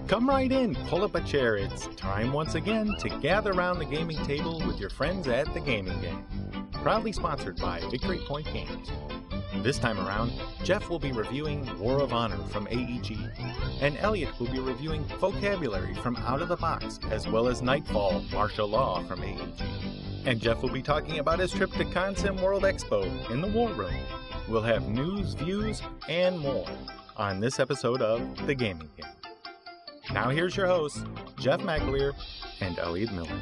Come right in, pull up a chair. It's time once again to gather around the gaming table with your friends at The Gaming Gang. Proudly sponsored by Victory Point Games. This time around, Jeff will be reviewing War of Honor from AEG, and Elliot will be reviewing Vocabulary from Out of the Box, as well as Nightfall, Martial Law from AEG. And Jeff will be talking about his trip to Consim World Expo in the War Room. We'll have news, views, and more on this episode of The Gaming Gang. Now here's your hosts, Jeff McAleer and Elliot Miller.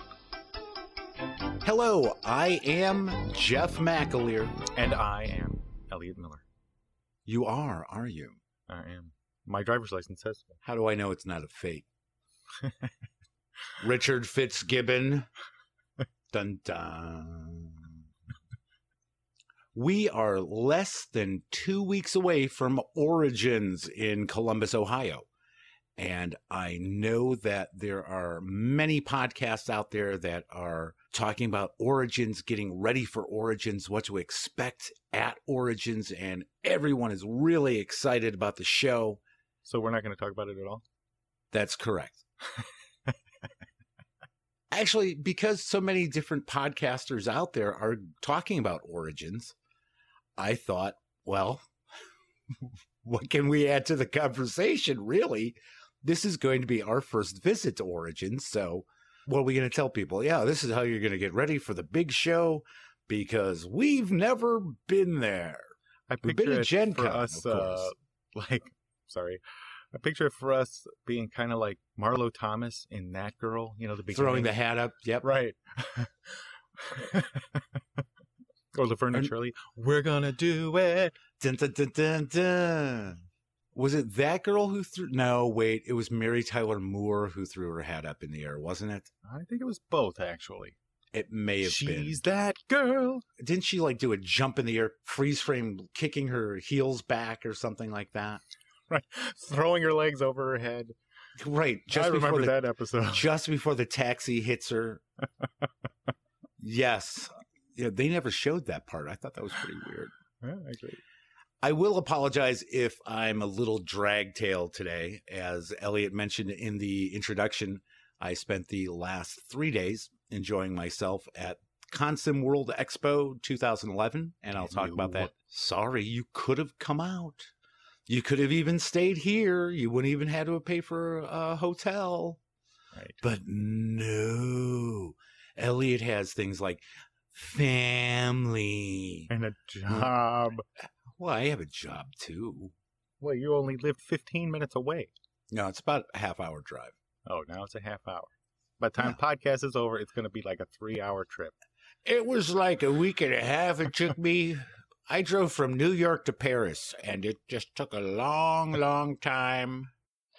Hello, I am Jeff McAleer. And I am Elliot Miller. You are you? I am. My driver's license says so. How do I know it's not a fake? Richard Fitzgibbon. Dun dun. We are less than 2 weeks away from Origins in Columbus, Ohio. And I know that there are many podcasts out there that are talking about Origins, getting ready for Origins, what to expect at Origins, and everyone is really excited about the show. So we're not going to talk about it at all? That's correct. Actually, because so many different podcasters out there are talking about Origins, I thought, well, what can we add to the conversation, really? This is going to be our first visit to Origins, so what are we going to tell people? Yeah, this is how you're going to get ready for the big show, because we've never been there. We've been to Gen Con, of course. I picture it for us being kind of like Marlo Thomas in That Girl, you know, the beginning. Throwing the hat up, yep. Right. Or Laverne and Shirley, we're gonna do it. Dun, dun, dun, dun, dun. Was it That Girl who threw? No, wait. It was Mary Tyler Moore who threw her hat up in the air, wasn't it? I think it was both, actually. It may have been. She's that girl. Didn't she like do a jump in the air, freeze frame, kicking her heels back or something like that? Right. Throwing her legs over her head. Right. I remember that episode. Just before the taxi hits her. Yes. Yeah, they never showed that part. I thought that was pretty weird. Yeah, actually. I will apologize if I'm a little drag-tailed today. As Elliot mentioned in the introduction, I spent the last 3 days enjoying myself at Consim World Expo 2011, and I'll talk about that. Sorry, you could have come out. You could have even stayed here. You wouldn't even had to pay for a hotel. Right. But no. Elliot has things like family. And a job. Well, I have a job, too. Well, you only live 15 minutes away. No, it's about a half-hour drive. Oh, now it's a half hour. By the time podcast is over, it's going to be like a 3-hour trip. It was like a week and a half it took me. I drove from New York to Paris, and it just took a long, long time.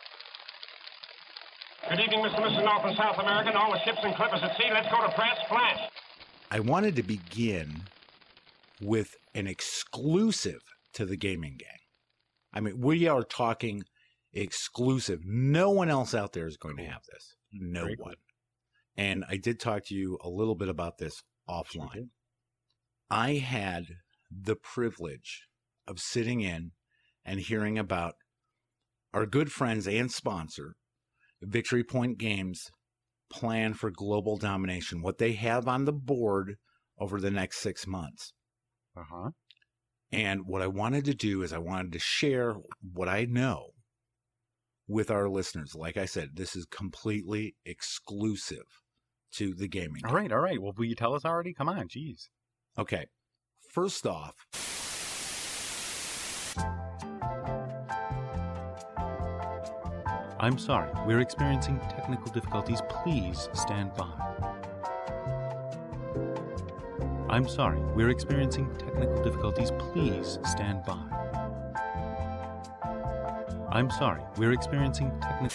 Good evening, Mr. and Mrs. North and South American, all the ships and clippers at sea. Let's go to press. Flash. I wanted to begin with an exclusive to the Gaming Gang. I mean, we are talking exclusive. No one else out there is going to have this. No Very one. cool. And I did talk to you a little bit about this offline. I had the privilege of sitting in and hearing about our good friends and sponsor, Victory Point Games, plan for global domination, what they have on the board over the next 6 months. Uh-huh. And what I wanted to do is I wanted to share what I know with our listeners. Like I said, this is completely exclusive to the gaming. All right. Well, will you tell us already? Come on, jeez. Okay. First off, I'm sorry. We're experiencing technical difficulties. Please stand by. I'm sorry. We're experiencing technical difficulties. Please stand by. I'm sorry. We're experiencing technical...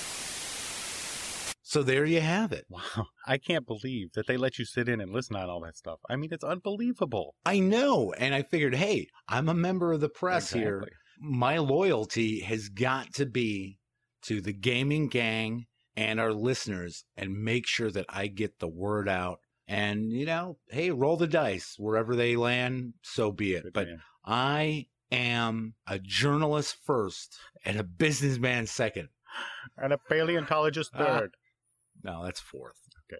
so there you have it. Wow. I can't believe that they let you sit in and listen on all that stuff. I mean, it's unbelievable. I know. And I figured, hey, I'm a member of the press here. My loyalty has got to be to the Gaming Gang and our listeners and make sure that I get the word out. And, you know, hey, roll the dice. Wherever they land, so be it. But I am a journalist first and a businessman second. And a paleontologist third. No, that's fourth.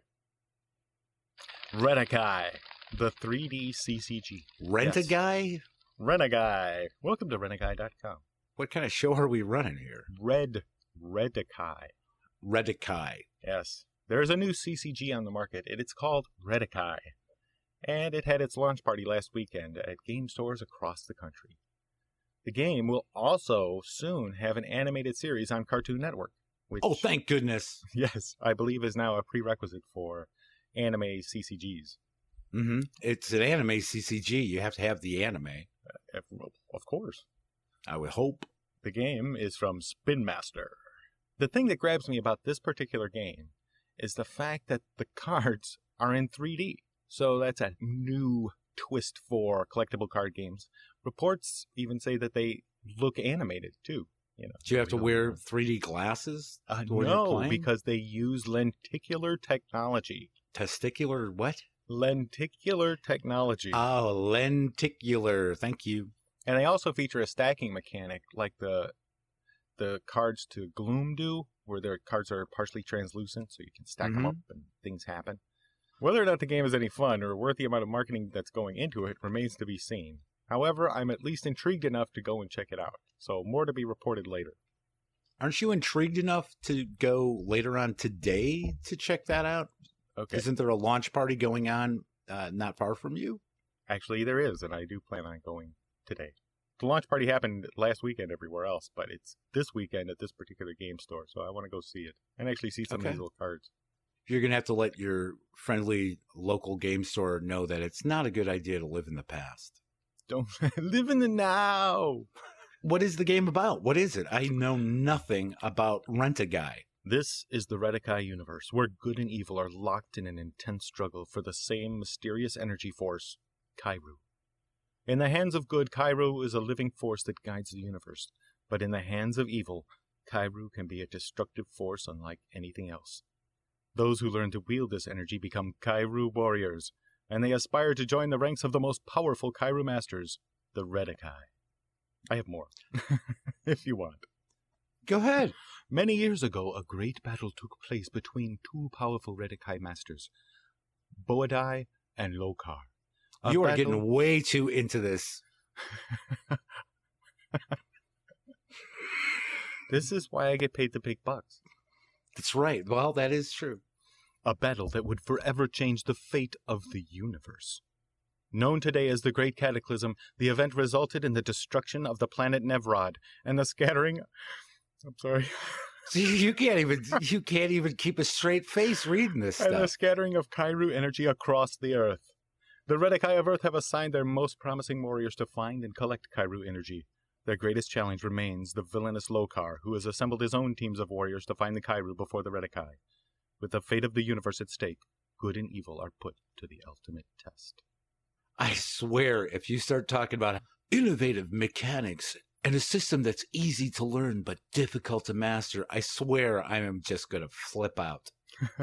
Renekai, the 3D CCG. Rent a guy? Renekai. Welcome to Renekai.com. What kind of show are we running here? Redekai. Redekai. Yes. There's a new CCG on the market, and it's called Redekai. And it had its launch party last weekend at game stores across the country. The game will also soon have an animated series on Cartoon Network. Which, Oh, thank goodness. yes, I believe is now a prerequisite for anime CCGs. Mm-hmm. It's an anime CCG. You have to have the anime. Of course. I would hope. The game is from Spin Master. The thing that grabs me about this particular game is the fact that the cards are in 3D. So that's a new twist for collectible card games. Reports even say that they look animated too. You know, Do you have to wear 3D glasses? when you're no, playing? because they use lenticular technology. Testicular what? Lenticular technology. Oh, lenticular. Thank you. And they also feature a stacking mechanic like the cards to Gloom do, where their cards are partially translucent, so you can stack them up and things happen. Whether or not the game is any fun or worth the amount of marketing that's going into it remains to be seen. However, I'm at least intrigued enough to go and check it out, so more to be reported later. Aren't you intrigued enough to go later on today to check that out? Okay. Isn't there a launch party going on not far from you? Actually, there is, and I do plan on going today. The launch party happened last weekend everywhere else, but it's this weekend at this particular game store, so I want to go see it and actually see some of Okay. these little cards. You're going to have to let your friendly local game store know that it's not a good idea to live in the past. Don't live in the now. What is the game about? What is it? I know nothing about Rent-A-Guy. This is the Redekai universe, where good and evil are locked in an intense struggle for the same mysterious energy force, Kairu. In the hands of good, Kairu is a living force that guides the universe, but in the hands of evil, Kairu can be a destructive force unlike anything else. Those who learn to wield this energy become Kairu warriors, and they aspire to join the ranks of the most powerful Kairu masters, the Redekai. I have more, if you want. Go ahead. Many years ago, a great battle took place between two powerful Redekai masters, Boadai and Lokar. You are getting way too into this. This is why I get paid the big bucks. That's right. Well, that is true. A battle that would forever change the fate of the universe. Known today as the Great Cataclysm, the event resulted in the destruction of the planet Nevrod and the scattering... I'm sorry. See, you can't even keep a straight face reading this And the stuff. scattering of Kairu energy across the Earth. The Redekai of Earth have assigned their most promising warriors to find and collect Kairu energy. Their greatest challenge remains the villainous Lokar, who has assembled his own teams of warriors to find the Kairu before the Redekai. With the fate of the universe at stake, good and evil are put to the ultimate test. I swear, if you start talking about innovative mechanics and a system that's easy to learn but difficult to master, I swear I am just going to flip out.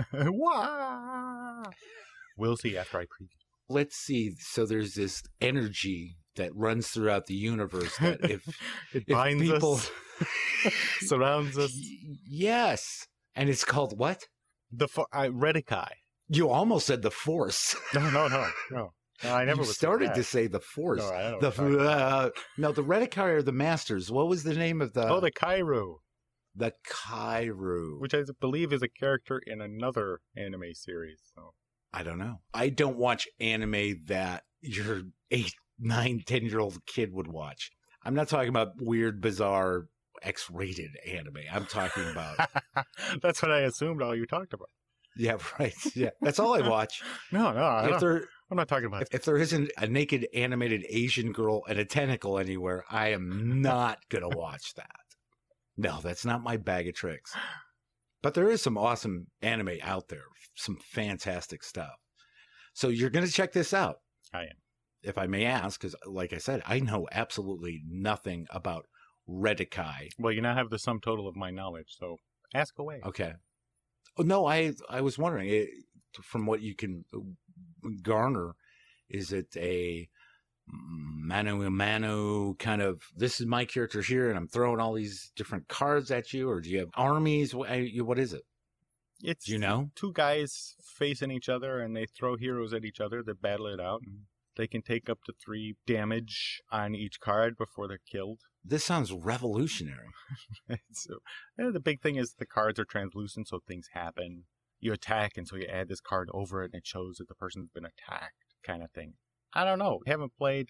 Wah! We'll see after I preview. Let's see. So there's this energy that runs throughout the universe that if It if binds people- us, surrounds us. Yes. And it's called what? The Redekai. You almost said the Force. No. I never You was started to say the Force. No, I don't know The what you're talking no, the Redekai are the Masters. What was the name of the? the Kairu, the Kairu. which I believe is a character in another anime series. So. I don't know. I don't watch anime that your 8, 9, 10-year-old kid would watch. I'm not talking about weird, bizarre, X-rated anime. I'm talking about. That's what I assumed all you talked about. Yeah, right. Yeah, that's all I watch. No, I'm not talking about If there isn't a naked animated Asian girl and a tentacle anywhere, I am not going to watch that. No, that's not my bag of tricks. But there is some awesome anime out there, some fantastic stuff. So you're going to check this out. I am. If I may ask, because like I said, I know absolutely nothing about Redekai. Well, you now have the sum total of my knowledge, so ask away. Okay. Oh, no, I was wondering, from what you can garner, is it a mano a mano kind of, this is my character here and I'm throwing all these different cards at you? Or do you have armies? What is it? It's Do you know? two guys facing each other, and they throw heroes at each other. They battle it out, and they can take up to 3 damage on each card before they're killed. This sounds revolutionary. So, the big thing is the cards are translucent, so things happen. You attack, and so you add this card over it, and it shows that the person's been attacked, kind of thing. I don't know. I haven't played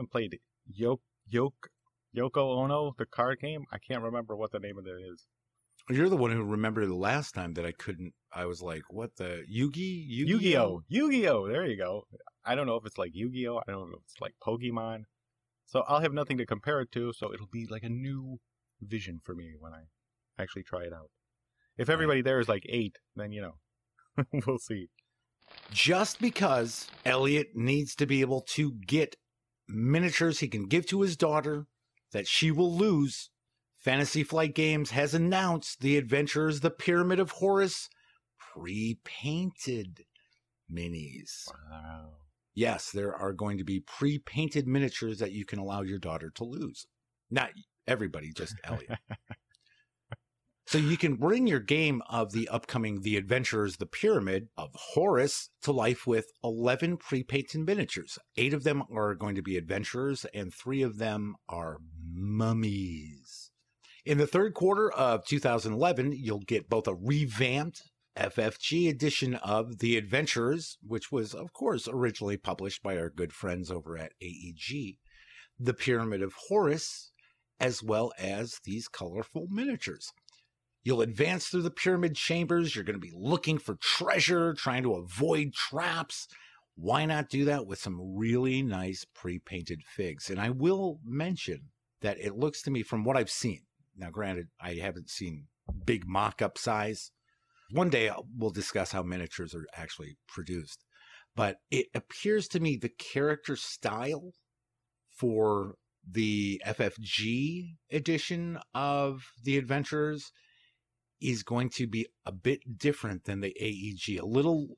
Yoko Ono, the card game. I can't remember what the name of it is. You're the one who remembered the last time that I was like, what the, Yu-Gi-Oh! Yu-Gi-Oh! There you go. I don't know if it's like Yu-Gi-Oh! I don't know if it's like Pokemon. So I'll have nothing to compare it to, so it'll be like a new vision for me when I actually try it out. If everybody there is like 8, then, we'll see. Just because Elliot needs to be able to get miniatures he can give to his daughter that she will lose, Fantasy Flight Games has announced the Adventurers the Pyramid of Horus pre-painted minis. Wow. Yes, there are going to be pre-painted miniatures that you can allow your daughter to lose. Not everybody, just Elliot. So you can bring your game of the upcoming The Adventurers the Pyramid of Horus to life with 11 pre-painted miniatures. 8 of them are going to be adventurers, and 3 of them are mummies. In the third quarter of 2011, you'll get both a revamped FFG edition of The Adventurers, which was, of course, originally published by our good friends over at AEG, The Pyramid of Horus, as well as these colorful miniatures. You'll advance through the pyramid chambers. You're going to be looking for treasure, trying to avoid traps. Why not do that with some really nice pre-painted figs? And I will mention that it looks to me, from what I've seen, now granted, I haven't seen big mock-up size. One day we'll discuss how miniatures are actually produced. But it appears to me the character style for the FFG edition of The Adventurers is going to be a bit different than the AEG, a little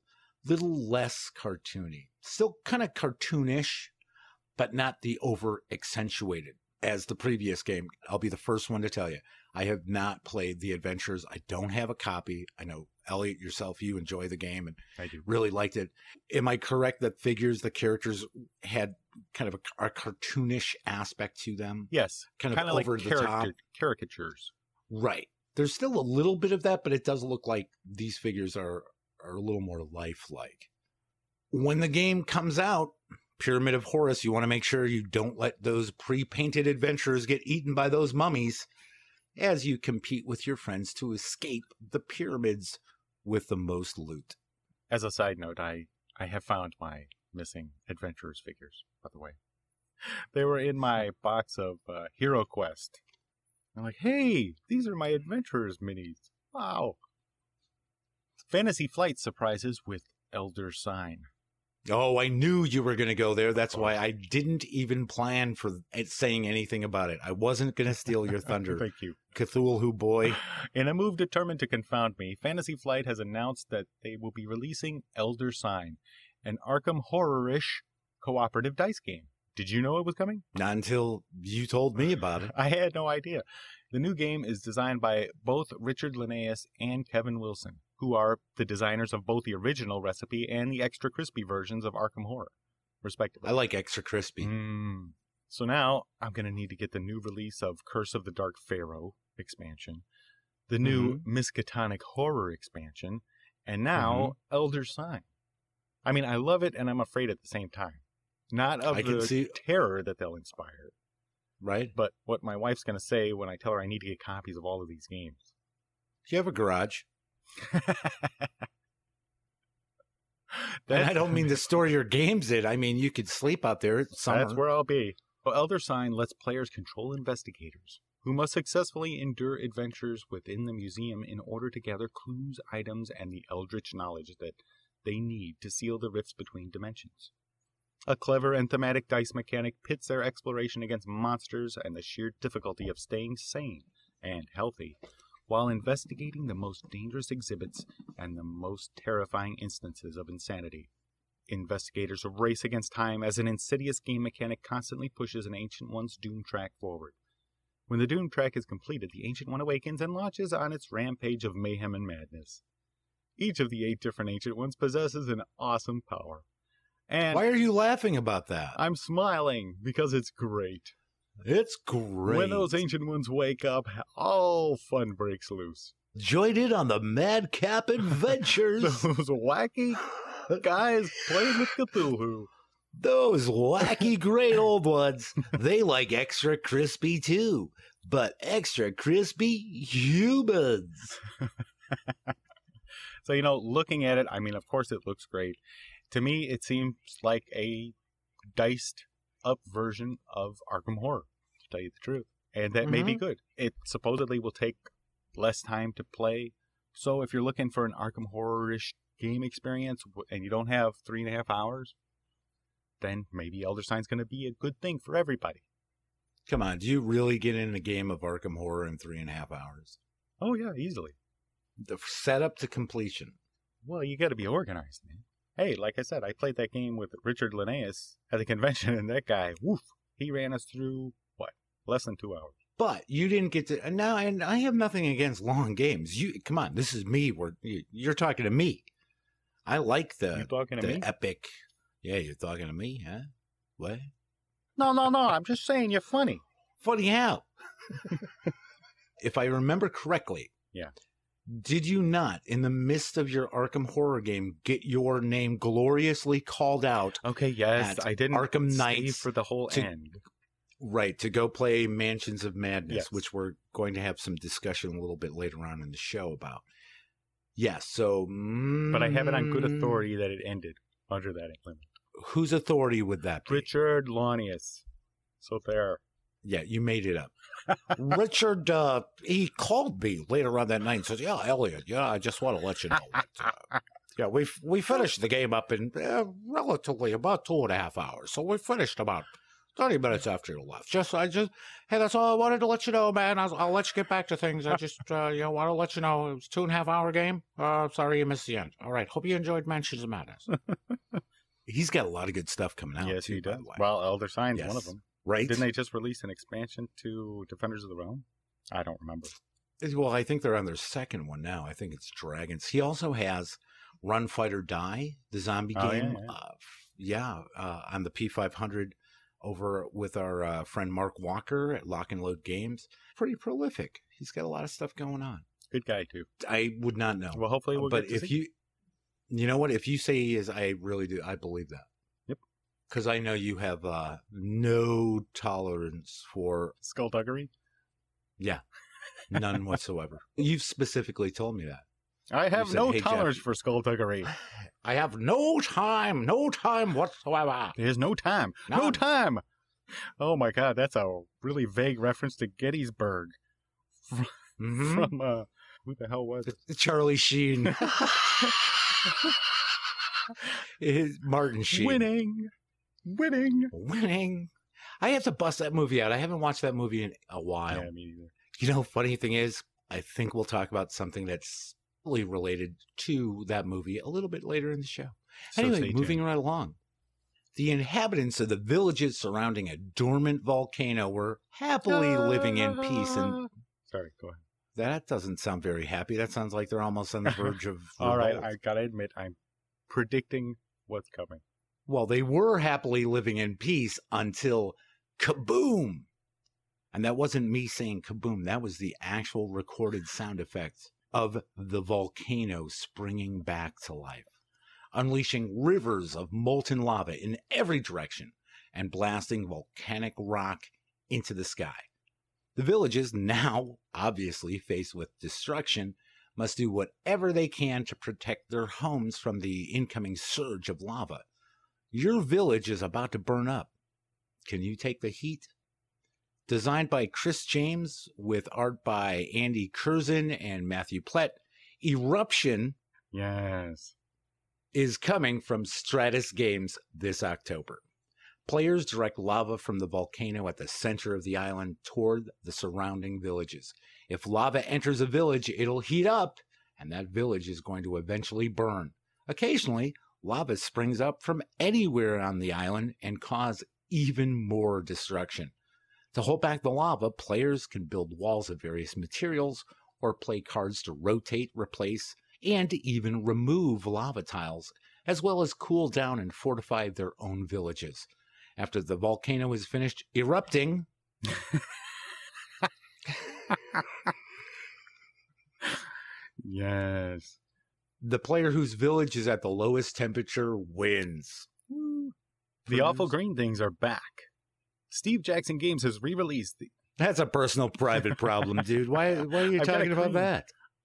less cartoony. Still kind of cartoonish, but not the over accentuated as the previous game. I'll be the first one to tell you, I have not played The Adventurers. I don't have a copy. I know, Elliot, yourself, you enjoy the game and I do. Really liked it. Am I correct that the characters had kind of a cartoonish aspect to them? Yes. Kind of like over the top. caricatures. Right. There's still a little bit of that, but it does look like these figures are a little more lifelike. When the game comes out, Pyramid of Horus, you want to make sure you don't let those pre-painted adventurers get eaten by those mummies as you compete with your friends to escape the pyramids with the most loot. As a side note, I have found my missing adventurers figures, by the way. They were in my box of Hero Quest. I'm like, hey, these are my adventurers minis. Wow. Fantasy Flight surprises with Elder Sign. Oh, I knew you were going to go there. That's why I didn't even plan for saying anything about it. I wasn't going to steal your thunder. Thank you. Cthulhu boy. In a move determined to confound me, Fantasy Flight has announced that they will be releasing Elder Sign, an Arkham horror-ish cooperative dice game. Did you know it was coming? Not until you told me about it. I had no idea. The new game is designed by both Richard Linnaeus and Kevin Wilson, who are the designers of both the original recipe and the extra crispy versions of Arkham Horror, respectively. I like extra crispy. So now I'm going to need to get the new release of Curse of the Dark Pharaoh expansion, the new Miskatonic Horror expansion, and now Elder Sign. I mean, I love it and I'm afraid at the same time. Not of the terror that they'll inspire. Right. But what my wife's going to say when I tell her I need to get copies of all of these games. Do you have a garage? And I don't mean to store your games in. I mean, you could sleep out there summer. That's where I'll be. Well, Elder Sign lets players control investigators who must successfully endure adventures within the museum in order to gather clues, items, and the eldritch knowledge that they need to seal the rifts between dimensions. A clever and thematic dice mechanic pits their exploration against monsters and the sheer difficulty of staying sane and healthy while investigating the most dangerous exhibits and the most terrifying instances of insanity. Investigators race against time as an insidious game mechanic constantly pushes an Ancient One's doom track forward. When the doom track is completed, the Ancient One awakens and launches on its rampage of mayhem and madness. Each of the 8 different Ancient Ones possesses an awesome power. And why are you laughing about that? I'm smiling because it's great. It's great. When those Ancient Ones wake up, all fun breaks loose. Join in on the Madcap adventures. Those wacky guys playing with Cthulhu. Those wacky great old ones. They like extra crispy too, but extra crispy humans. So, looking at it, I mean, of course it looks great. To me, it seems like a diced up version of Arkham Horror, to tell you the truth. And that may be good. It supposedly will take less time to play. So if you're looking for an Arkham Horror-ish game experience and you don't have 3.5 hours, then maybe Elder Sign's going to be a good thing for everybody. Come on, do you really get in a game of Arkham Horror in 3.5 hours? Oh, yeah, easily. The setup to completion. Well, you got to be organized, man. Hey, like I said, I played that game with Richard Linnaeus at the convention, and that guy, woof, he ran us through, less than 2 hours. But you didn't get to, and I have nothing against long games. Come on, this is me. You're talking to me. I like You talking to me? Epic. Yeah, you're talking to me, huh? What? No, I'm just saying you're funny. Funny how? If I remember correctly. Yeah. Did you not, in the midst of your Arkham Horror game, get your name gloriously called out? Okay, yes, I didn't Arkham save Knights for the whole end. Right, to go play Mansions of Madness, Yes. which we're going to have some discussion a little bit later on in the show about. Yes, so... But I have it on good authority that it ended under that implement. Whose authority would that be? Richard Linnaeus. So there. Yeah, you made it up. Richard, he called me later on that night and said, yeah, Elliot, I just want to let you know that, we finished the game up in relatively about 2.5 hours. So we finished about 30 minutes after you left. Hey, that's all I wanted to let you know, man. I'll let you get back to things. I just, want to let you know it was a 2.5 hour game. Sorry you missed the end. All right. Hope you enjoyed Mansions of Madness. He's got a lot of good stuff coming out. Yes, too, he by does. the way. Well, Elder Sign's one of them. Right? Didn't they just release an expansion to Defenders of the Realm? I don't remember. Well, I think they're on their second one now. I think it's Dragons. He also has Run, Fight, or Die, the zombie game. On the P500 over with our friend Mark Walker at Lock and Load Games. Pretty prolific. He's got a lot of stuff going on. Good guy, too. I would not know. Well, hopefully we'll but get to see. You know what? If you say he is, I really do. I believe that. Yep. Because I know you have no tolerance for Skullduggery? Yeah. None whatsoever. You've specifically told me that. I have said, no "Hey, tolerance Jeff." for skullduggery. I have no time whatsoever. There's no time. No None. time. Oh my God, that's a really vague reference to Gettysburg. Mhm. From, who the hell was it? Charlie Sheen. Martin Sheen. Winning. I have to bust that movie out. I haven't watched that movie in a while. Yeah, me neither. You know, funny thing is, I think we'll talk about something that's really related to that movie a little bit later in the show. So Anyway, stay moving tuned. right along. The inhabitants of the villages surrounding a dormant volcano were happily living in peace. And Sorry, go ahead. that doesn't sound very happy. That sounds like they're almost on the verge of All right, revolt. I gotta admit, I'm predicting what's coming. Well, they were happily living in peace until kaboom. And that wasn't me saying kaboom. That was the actual recorded sound effects of the volcano springing back to life, unleashing rivers of molten lava in every direction and blasting volcanic rock into the sky. The villages, now obviously faced with destruction, must do whatever they can to protect their homes from the incoming surge of lava. Your village is about to burn up. Can you take the heat? Designed by Chris James with art by Andy Curzon and Matthew Plett, Eruption Yes. is coming from Stratus Games this October. Players direct lava from the volcano at the center of the island toward the surrounding villages. If lava enters a village, it'll heat up, and that village is going to eventually burn. Occasionally, lava springs up from anywhere on the island and cause even more destruction. To hold back the lava, players can build walls of various materials or play cards to rotate, replace, and even remove lava tiles, as well as cool down and fortify their own villages. After the volcano is finished erupting, Yes. the player whose village is at the lowest temperature wins. The Awful Green Things are back. Steve Jackson Games has re-released the... That's a personal, private problem, dude. Why are you I've got talking a about green. that?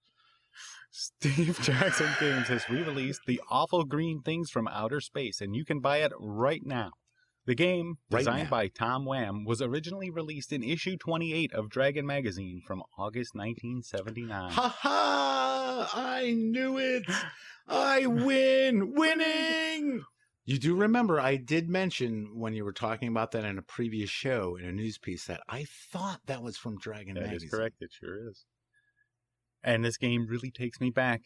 Steve Jackson Games has re-released The Awful Green Things from Outer Space, and you can buy it right now. The game, Right designed now. by Tom Wham, was originally released in issue 28 of Dragon Magazine from August 1979. Ha ha! I knew it! I win! Winning! You do remember I did mention when you were talking about that in a previous show in a news piece that I thought that was from Dragon That Magazine. is correct, it sure is. And this game really takes me back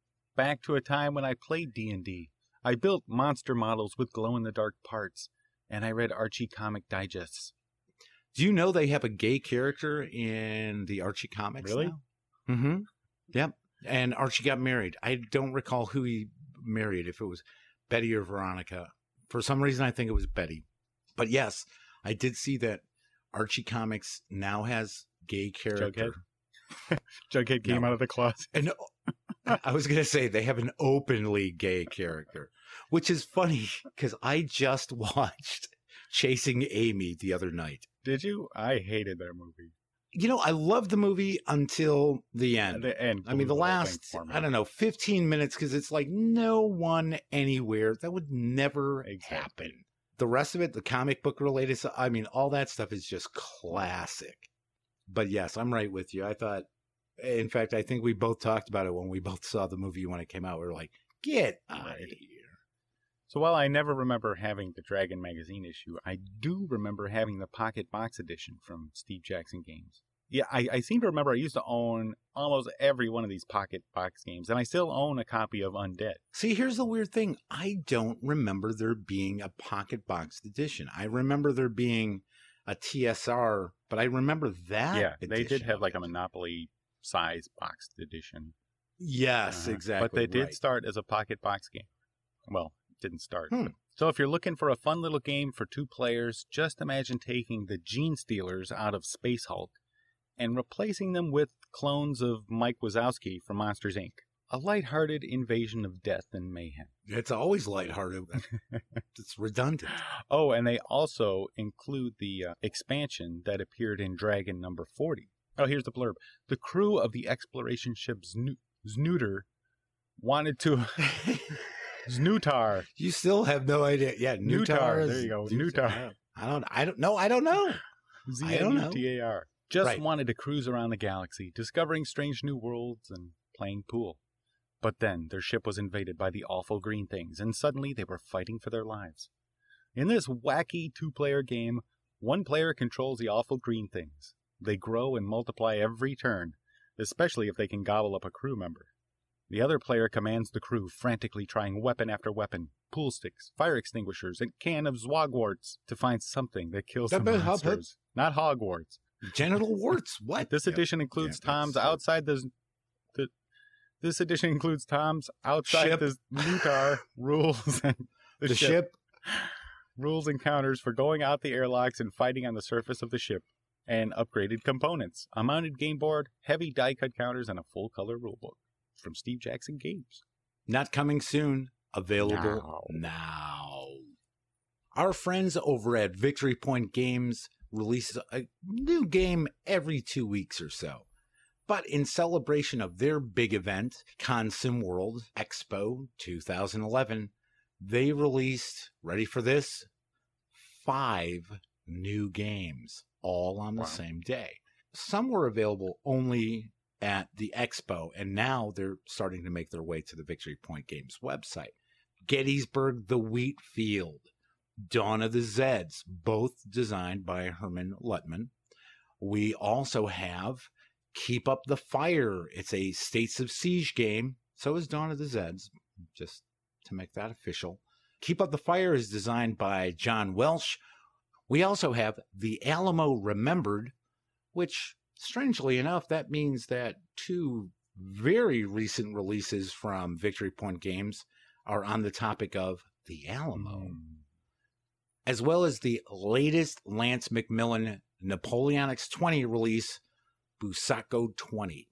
to a time when I played D&D. I built monster models with glow-in-the-dark parts, and I read Archie comic digests. Do you know they have a gay character in the Archie comics? Really? Now? Mm-hmm. Yep. And Archie got married. I don't recall who he married, if it was Betty or Veronica. For some reason, I think it was Betty. But yes, I did see that Archie Comics now has gay character. Jughead came No. out of the closet. And I was going to say they have an openly gay character, which is funny because I just watched Chasing Amy the other night. Did you? I hated that movie. You know, I loved the movie until the end. The end. I mean, the blew whole last, thing for me. I don't know, 15 minutes, because it's like no one anywhere. That would never Exactly. happen. The rest of it, the comic book related stuff, I mean, all that stuff is just classic. But yes, I'm right with you. I thought, in fact, I think we both talked about it when we both saw the movie when it came out. We were like, get out of here. So while I never remember having the Dragon Magazine issue, I do remember having the Pocket Box edition from Steve Jackson Games. Yeah, I seem to remember I used to own almost every one of these Pocket Box games, and I still own a copy of Undead. See, here's the weird thing. I don't remember there being a Pocket Box edition. I remember there being a TSR, but I remember that Yeah, they did edition have of like a it. Monopoly size boxed edition. Yes, exactly. But they did right. start as a Pocket Box game. Well, it didn't start. Hmm. So if you're looking for a fun little game for 2 players, just imagine taking the Gene Stealers out of Space Hulk and replacing them with clones of Mike Wazowski from Monsters, Inc. A lighthearted invasion of death and mayhem. It's always lighthearted. It's redundant. Oh, and they also include the expansion that appeared in Dragon number 40. Oh, here's the blurb. The crew of the exploration ship Znooter wanted to... Znootar. You still have no idea. Yeah, Nutar. There you go. Nutar. I don't know. I don't know. Z-N-U-T-A-R. Just Right. wanted to cruise around the galaxy, discovering strange new worlds and playing pool. But then their ship was invaded by the awful green things, and suddenly they were fighting for their lives. In this wacky 2-player game, one player controls the awful green things. They grow and multiply every turn, especially if they can gobble up a crew member. The other player commands the crew, frantically trying weapon after weapon, pool sticks, fire extinguishers, and can of Zwogwarts to find something that kills the monsters. Not Hogwarts. Genital warts. What? This edition includes Yeah, Tom's that's- outside the. This edition includes Tom's outside Ship. the Nutar rules and The ship. rules encounters for going out the airlocks and fighting on the surface of the ship, and upgraded components, a mounted game board, heavy die cut counters, and a full color rulebook from Steve Jackson Games. Not coming soon. Available now. Our friends over at Victory Point Games release a new game every 2 weeks or so. But in celebration of their big event, Consim World Expo 2011, they released, ready for this, 5 new games, all on the Wow. same day. Some were available only at the expo, and now they're starting to make their way to the Victory Point Games website. Gettysburg the Wheat Field, Dawn of the Zeds, both designed by Herman Luttman. We also have Keep Up the Fire. It's a States of Siege game. So is Dawn of the Zeds, just to make that official. Keep Up the Fire is designed by John Welsh. We also have The Alamo Remembered, which, strangely enough, that means that 2 very recent releases from Victory Point Games are on the topic of the Alamo, as well as the latest Lance McMillan Napoleonics 20 release, Busako 20.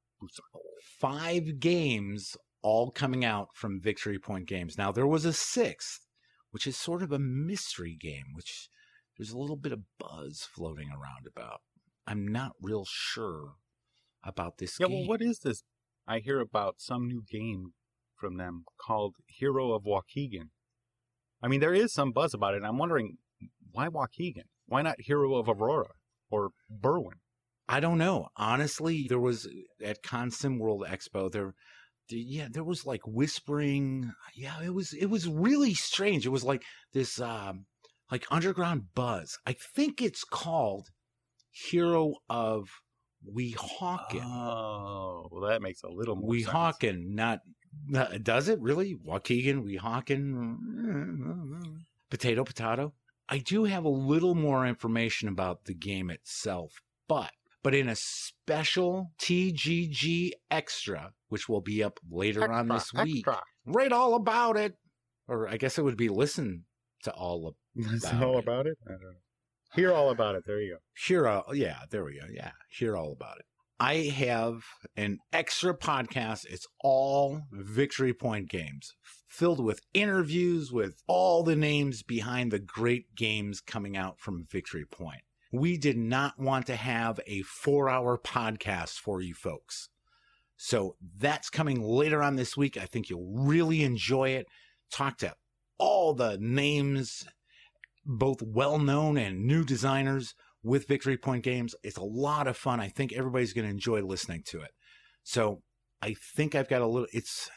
5 games all coming out from Victory Point Games. Now, there was a 6th, which is sort of a mystery game, which there's a little bit of buzz floating around about. I'm not real sure about this game. Yeah, well, what is this? I hear about some new game from them called Hero of Waukegan. I mean, there is some buzz about it, and I'm wondering, why Waukegan? Why not Hero of Aurora or Berwyn? I don't know. Honestly, there was at ConSim World Expo, there was like whispering. Yeah, it was really strange. It was like this like underground buzz. I think it's called Hero of Weehawken. Oh, well, that makes a little more sense. Weehawken, not does it really? Waukegan, Weehawken, potato. I do have a little more information about the game itself, but in a special TGG Extra, which will be up later on this week, read all about it, or I guess it would be listen to all about it. I don't know. Hear all about it. There you go. There we go. Yeah, hear all about it. I have an extra podcast. It's all Victory Point Games, filled with interviews with all the names behind the great games coming out from Victory Point. We did not want to have a 4-hour podcast for you folks. So that's coming later on this week. I think you'll really enjoy it. Talk to all the names, both well-known and new designers with Victory Point Games. It's a lot of fun. I think everybody's going to enjoy listening to it. So I think I've got a little, it's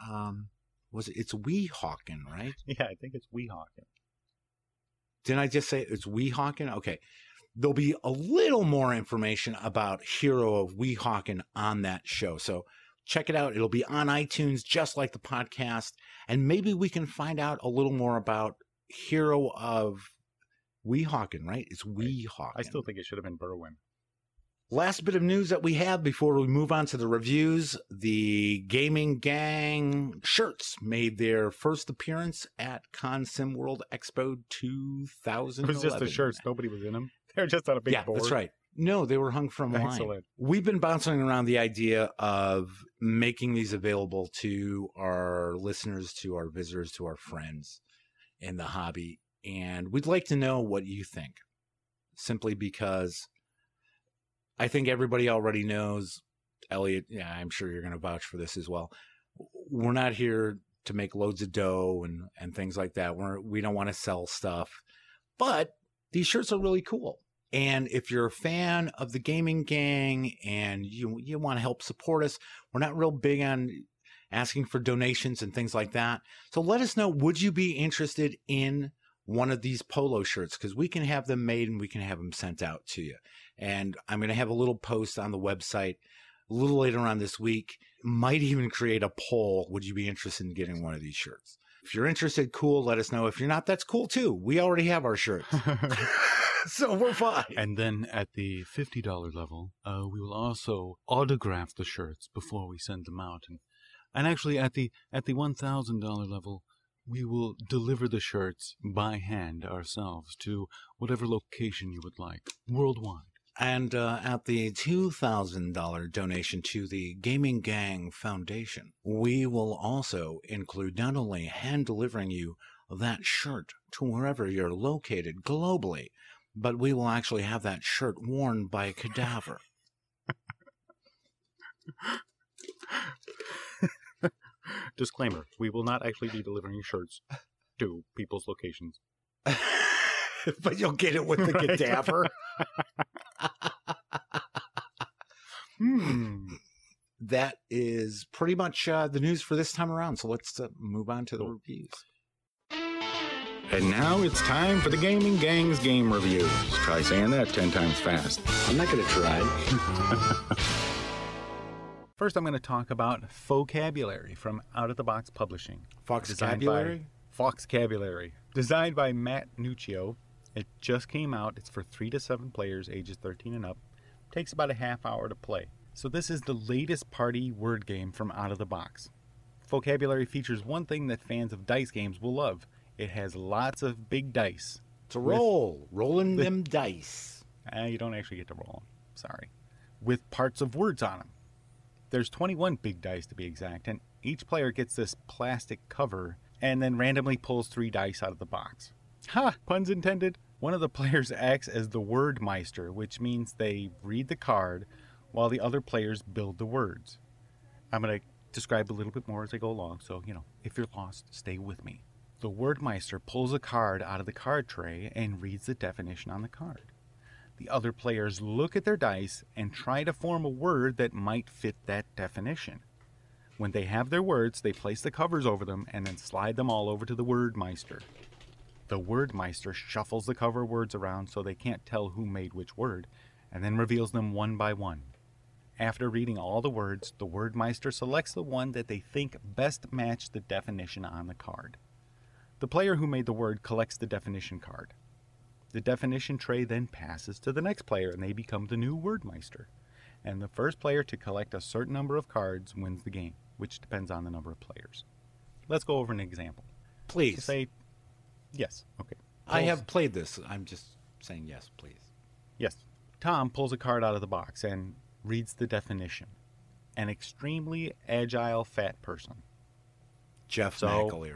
Weehawken, right? Yeah, I think it's Weehawken. Didn't I just say it's Weehawken? Okay. There'll be a little more information about Hero of Weehawken on that show. So check it out. It'll be on iTunes, just like the podcast. And maybe we can find out a little more about Hero of Weehawken, right? It's Weehawken. I still think it should have been Berwyn. Last bit of news that we have before we move on to the reviews. The Gaming Gang shirts made their first appearance at ConSim World Expo 2011. It was just the shirts. Nobody was in them. They're just on a big board. Yeah, that's right. No, they were hung from line. Excellent. We've been bouncing around the idea of making these available to our listeners, to our visitors, to our friends in the hobby. And we'd like to know what you think, simply because I think everybody already knows, Elliot, yeah, I'm sure you're going to vouch for this as well. We're not here to make loads of dough and things like that. We don't want to sell stuff, but these shirts are really cool. And if you're a fan of the Gaming Gang and you want to help support us, we're not real big on asking for donations and things like that. So let us know, would you be interested in one of these polo shirts? Because we can have them made and we can have them sent out to you. And I'm going to have a little post on the website a little later on this week. Might even create a poll. Would you be interested in getting one of these shirts? If you're interested, cool, let us know. If you're not, that's cool too. We already have our shirts. So we're fine. And then at the $50 level, we will also autograph the shirts before we send them out. And actually at the $1,000 level, we will deliver the shirts by hand ourselves to whatever location you would like, worldwide. And at the $2,000 donation to the Gaming Gang Foundation, we will also include not only hand delivering you that shirt to wherever you're located globally, but we will actually have that shirt worn by a cadaver. Disclaimer, we will not actually be delivering shirts to people's locations. But you'll get it with the cadaver. That is pretty much the news for this time around. So let's move on to the reviews. And now it's time for the Gaming Gang's game reviews. Try saying that 10 times fast. I'm not going to try. First, I'm going to talk about Vocabulary from Out of the Box Publishing. Foxcabulary? Foxcabulary. Designed by Matt Nuccio. It just came out. It's for 3 to 7 players, ages 13 and up. Takes about a half hour to play. So this is the latest party word game from Out of the Box. Vocabulary features one thing that fans of dice games will love. It has lots of big dice. It's a roll. Rolling them dice. You don't actually get to roll them. Sorry. With parts of words on them. There's 21 big dice to be exact, and each player gets this plastic cover and then randomly pulls 3 dice out of the box. Ha! Puns intended. One of the players acts as the word meister, which means they read the card while the other players build the words. I'm going to describe a little bit more as I go along, so, if you're lost, stay with me. The word meister pulls a card out of the card tray and reads the definition on the card. The other players look at their dice and try to form a word that might fit that definition. When they have their words, they place the covers over them and then slide them all over to the word meister. The word meister shuffles the cover words around so they can't tell who made which word, and then reveals them one by one. After reading all the words, the word meister selects the one that they think best matched the definition on the card. The player who made the word collects the definition card. The definition tray then passes to the next player and they become the new word meister. And the first player to collect a certain number of cards wins the game, which depends on the number of players. Let's go over an example. Please. Say yes. Okay. I have played this. I'm just saying yes, please. Yes. Tom pulls a card out of the box and reads the definition. An extremely agile fat person. Jeff McAleer.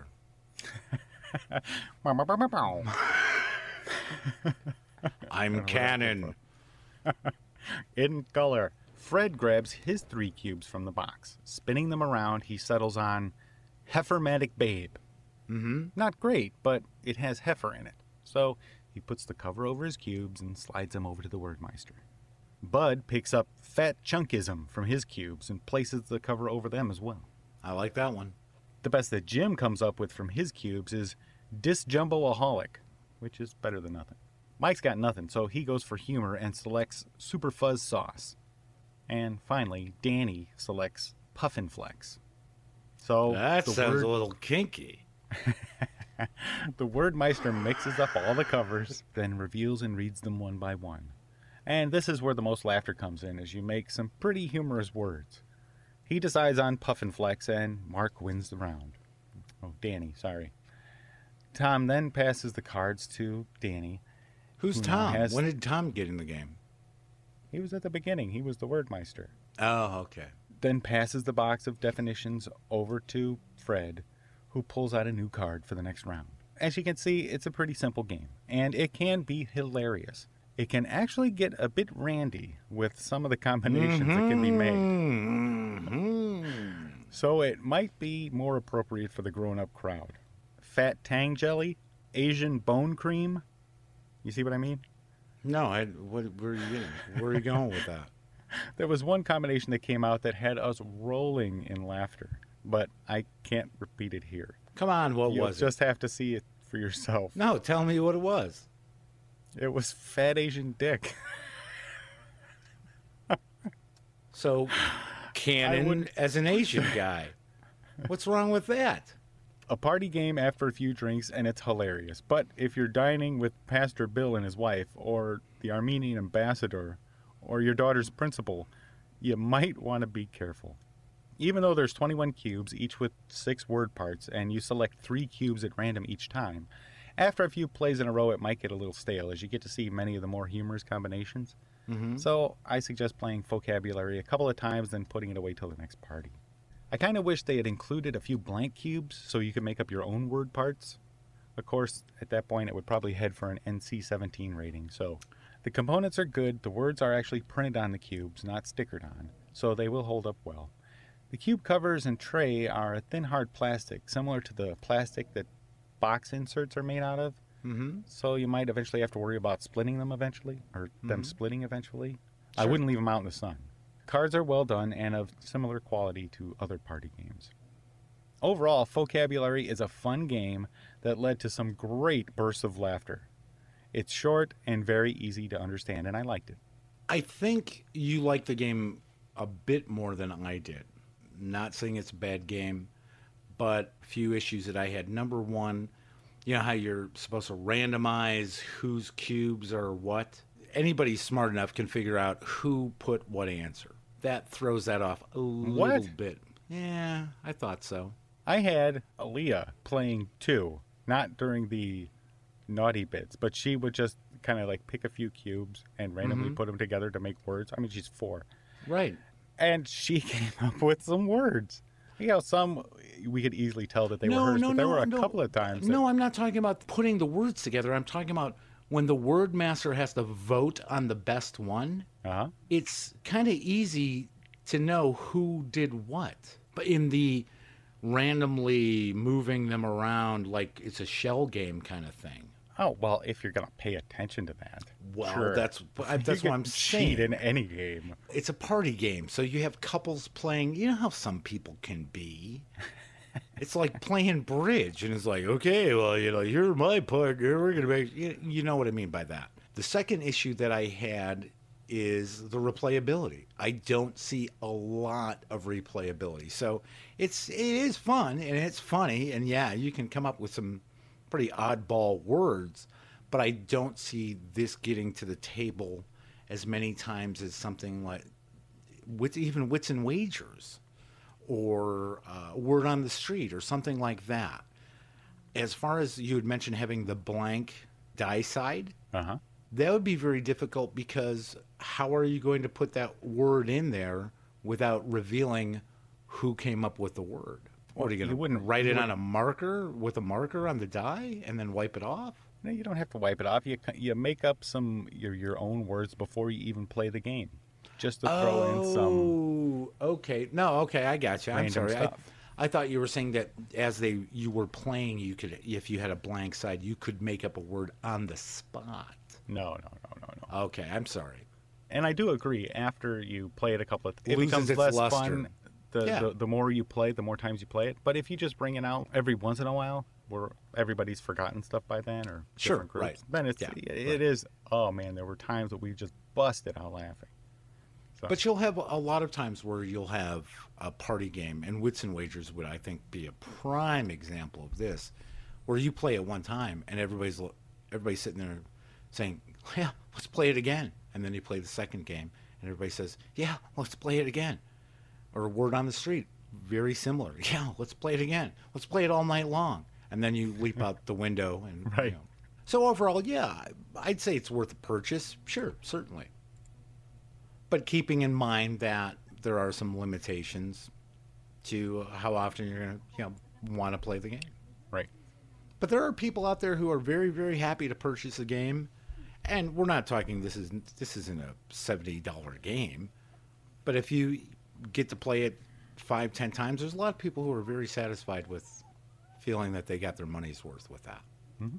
I'm Cannon. In color. Fred grabs his 3 cubes from the box. Spinning them around, he settles on Heifermatic Babe. Not great, but it has heifer in it. So he puts the cover over his cubes and slides them over to the wordmeister. Bud picks up Fat Chunkism from his cubes and places the cover over them as well. I like that one. The best that Jim comes up with from his cubes is Disjumboaholic, which is better than nothing. Mike's got nothing, so he goes for humor and selects Super Fuzz Sauce. And finally, Danny selects Puffin Flex. So that sounds a little kinky. The wordmeister mixes up all the covers, then reveals and reads them one by one. And this is where the most laughter comes in, as you make some pretty humorous words. He decides on Puffin Flex, and Mark wins the round. Oh, Danny, sorry. Tom then passes the cards to Danny. Who's Tom? When did Tom get in the game? He was at the beginning. He was the wordmeister. Oh, okay. Then passes the box of definitions over to Fred, who pulls out a new card for the next round. As you can see, it's a pretty simple game, and it can be hilarious. It can actually get a bit randy with some of the combinations that can be made. So it might be more appropriate for the grown-up crowd. Fat Tang Jelly, Asian Bone Cream. You see what I mean? No, where are you getting? Where are you going with that? There was one combination that came out that had us rolling in laughter, but I can't repeat it here. Come on, what was it? You'll just have to see it for yourself. No, tell me what it was. It was Fat Asian Dick. So, Cannon as an Asian guy. What's wrong with that? A party game after a few drinks, and it's hilarious. But if you're dining with Pastor Bill and his wife, or the Armenian ambassador, or your daughter's principal, you might want to be careful. Even though there's 21 cubes, each with 6 word parts, and you select 3 cubes at random each time, after a few plays in a row, it might get a little stale, as you get to see many of the more humorous combinations. So I suggest playing Vocabulary a couple of times, then putting it away till the next party. I kind of wish they had included a few blank cubes so you could make up your own word parts. Of course, at that point, it would probably head for an NC-17 rating. So the components are good. The words are actually printed on the cubes, not stickered on, so they will hold up well. The cube covers and tray are a thin, hard plastic, similar to the plastic that box inserts are made out of. So you might eventually have to worry about splitting them eventually, or them splitting eventually. Sure. I wouldn't leave them out in the sun. Cards are well done and of similar quality to other party games. Overall, Vocabulary is a fun game that led to some great bursts of laughter. It's short and very easy to understand, and I liked it. I think you like the game a bit more than I did. Not saying it's a bad game, but a few issues that I had. Number one, you know how you're supposed to randomize whose cubes are what? Anybody smart enough can figure out who put what answer. That throws that off a little bit. Yeah, I thought so. I had Aaliyah playing too, not during the naughty bits, but she would just kind of like pick a few cubes and randomly put them together to make words. I mean, she's 4. Right. And she came up with some words. You know, some we could easily tell that they were hers, but there were a couple of times. No, I'm not talking about putting the words together. I'm talking about when the word master has to vote on the best one. It's kind of easy to know who did what. But in the randomly moving them around like it's a shell game kind of thing. Oh, well, if you're going to pay attention to that. Well, sure. that's what I'm saying. Cheat in any game. It's a party game, so you have couples playing. You know how some people can be. It's like playing bridge, and it's like, okay, well, you know, you're my partner. We're gonna make. You know what I mean by that. The second issue that I had is the replayability. I don't see a lot of replayability, so it is fun and it's funny, and yeah, you can come up with some pretty oddball words, but I don't see this getting to the table as many times as something like even Wits and Wagers or Word on the Street or something like that. As far as you had mentioned having the blank die side, that would be very difficult because how are you going to put that word in there without revealing who came up with the word? What are you going to write it on a marker with a marker on the die and then wipe it off? No, you don't have to wipe it off. You make up some your own words before you even play the game, just to throw in some. Okay. No, okay, I got you. I'm sorry. I thought you were saying that as you were playing, you could, if you had a blank side, you could make up a word on the spot. No. Okay, I'm sorry. And I do agree. After you play it a couple of, it becomes its less luster. fun. The more you play, the more times you play it. But if you just bring it out every once in a while, where everybody's forgotten stuff by then, or different groups, right. then it is. Oh man, there were times that we just busted out laughing. So. But you'll have a lot of times where you'll have a party game, and Wits and Wagers would, I think, be a prime example of this, where you play it one time and everybody's sitting there saying, "Yeah, let's play it again," and then you play the second game and everybody says, "Yeah, let's play it again." Or Word on the Street, very similar. Yeah, let's play it again. Let's play it all night long. And then you leap out the window. And right. You know. So overall, yeah, I'd say it's worth a purchase. Sure, certainly. But keeping in mind that there are some limitations to how often you're going to want to play the game. Right. But there are people out there who are very, very happy to purchase a game. And we're not talking this isn't a $70 game. But if you get to play it 5-10 times, there's a lot of people who are very satisfied with feeling that they got their money's worth with that.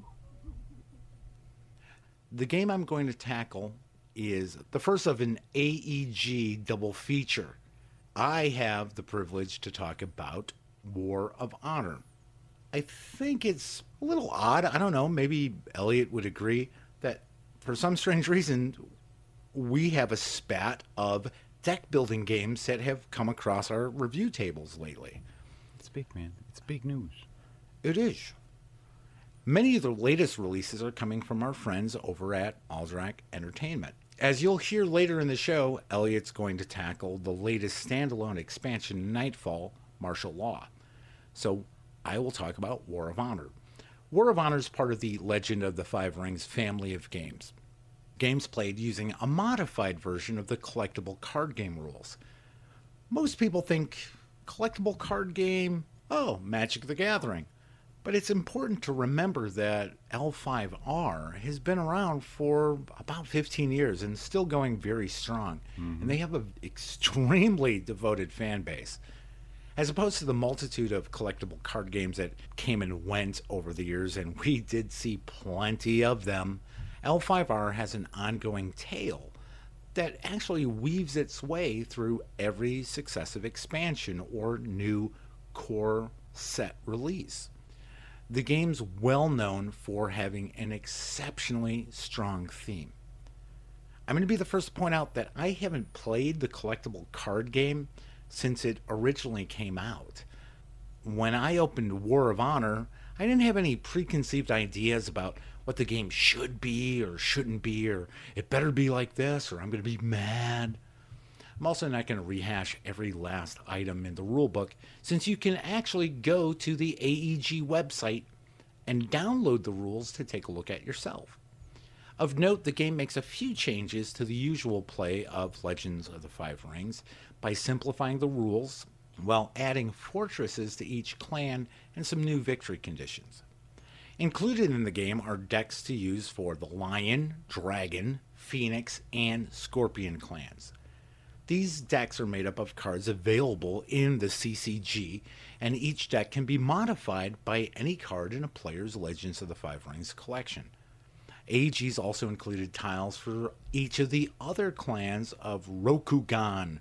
The game I'm going to tackle is the first of an AEG double feature. I have the privilege to talk about War of Honor. I think it's a little odd, I don't know, maybe Elliot would agree, that for some strange reason we have a spat of deck building games that have come across our review tables lately. It's big, man. It's big news. It is. Many of the latest releases are coming from our friends over at Alderac Entertainment. As you'll hear later in the show, Elliot's going to tackle the latest standalone expansion, Nightfall: Martial Law. So I will talk about War of Honor. War of Honor is part of the Legend of the Five Rings family of games. Games played using a modified version of the collectible card game rules. Most people think collectible card game, Magic the Gathering. But it's important to remember that L5R has been around for about 15 years and still going very strong. And they have an extremely devoted fan base. As opposed to the multitude of collectible card games that came and went over the years, and we did see plenty of them, L5R has an ongoing tale that actually weaves its way through every successive expansion or new core set release. The game's well known for having an exceptionally strong theme. I'm going to be the first to point out that I haven't played the collectible card game since it originally came out. When I opened War of Honor, I didn't have any preconceived ideas about what the game should be or shouldn't be, or it better be like this, or I'm going to be mad. I'm also not going to rehash every last item in the rulebook, since you can actually go to the AEG website and download the rules to take a look at yourself. Of note, the game makes a few changes to the usual play of Legends of the Five Rings by simplifying the rules while adding fortresses to each clan and some new victory conditions. Included in the game are decks to use for the Lion, Dragon, Phoenix, and Scorpion clans. These decks are made up of cards available in the CCG, and each deck can be modified by any card in a player's Legends of the Five Rings collection. AEG's also included tiles for each of the other clans of Rokugan.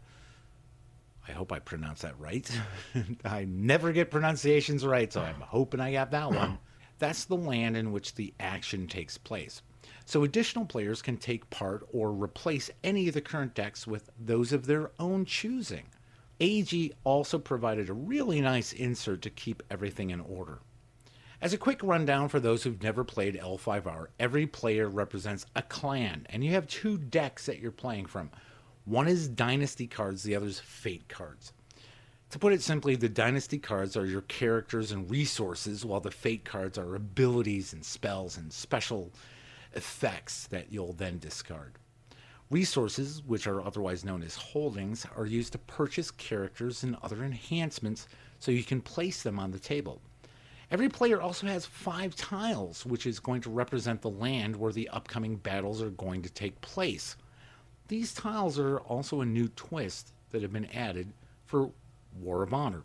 I hope I pronounced that right. I never get pronunciations right, so I'm hoping I got that one. That's the land in which the action takes place. So additional players can take part or replace any of the current decks with those of their own choosing. AEG also provided a really nice insert to keep everything in order. As a quick rundown for those who've never played L5R, every player represents a clan, and you have two decks that you're playing from. One is Dynasty cards, the other's Fate cards. To put it simply, the Dynasty cards are your characters and resources, while the Fate cards are abilities and spells and special effects that you'll then discard. Resources, which are otherwise known as holdings, are used to purchase characters and other enhancements so you can place them on the table. Every player also has 5 tiles, which is going to represent the land where the upcoming battles are going to take place. These tiles are also a new twist that have been added for War of Honor.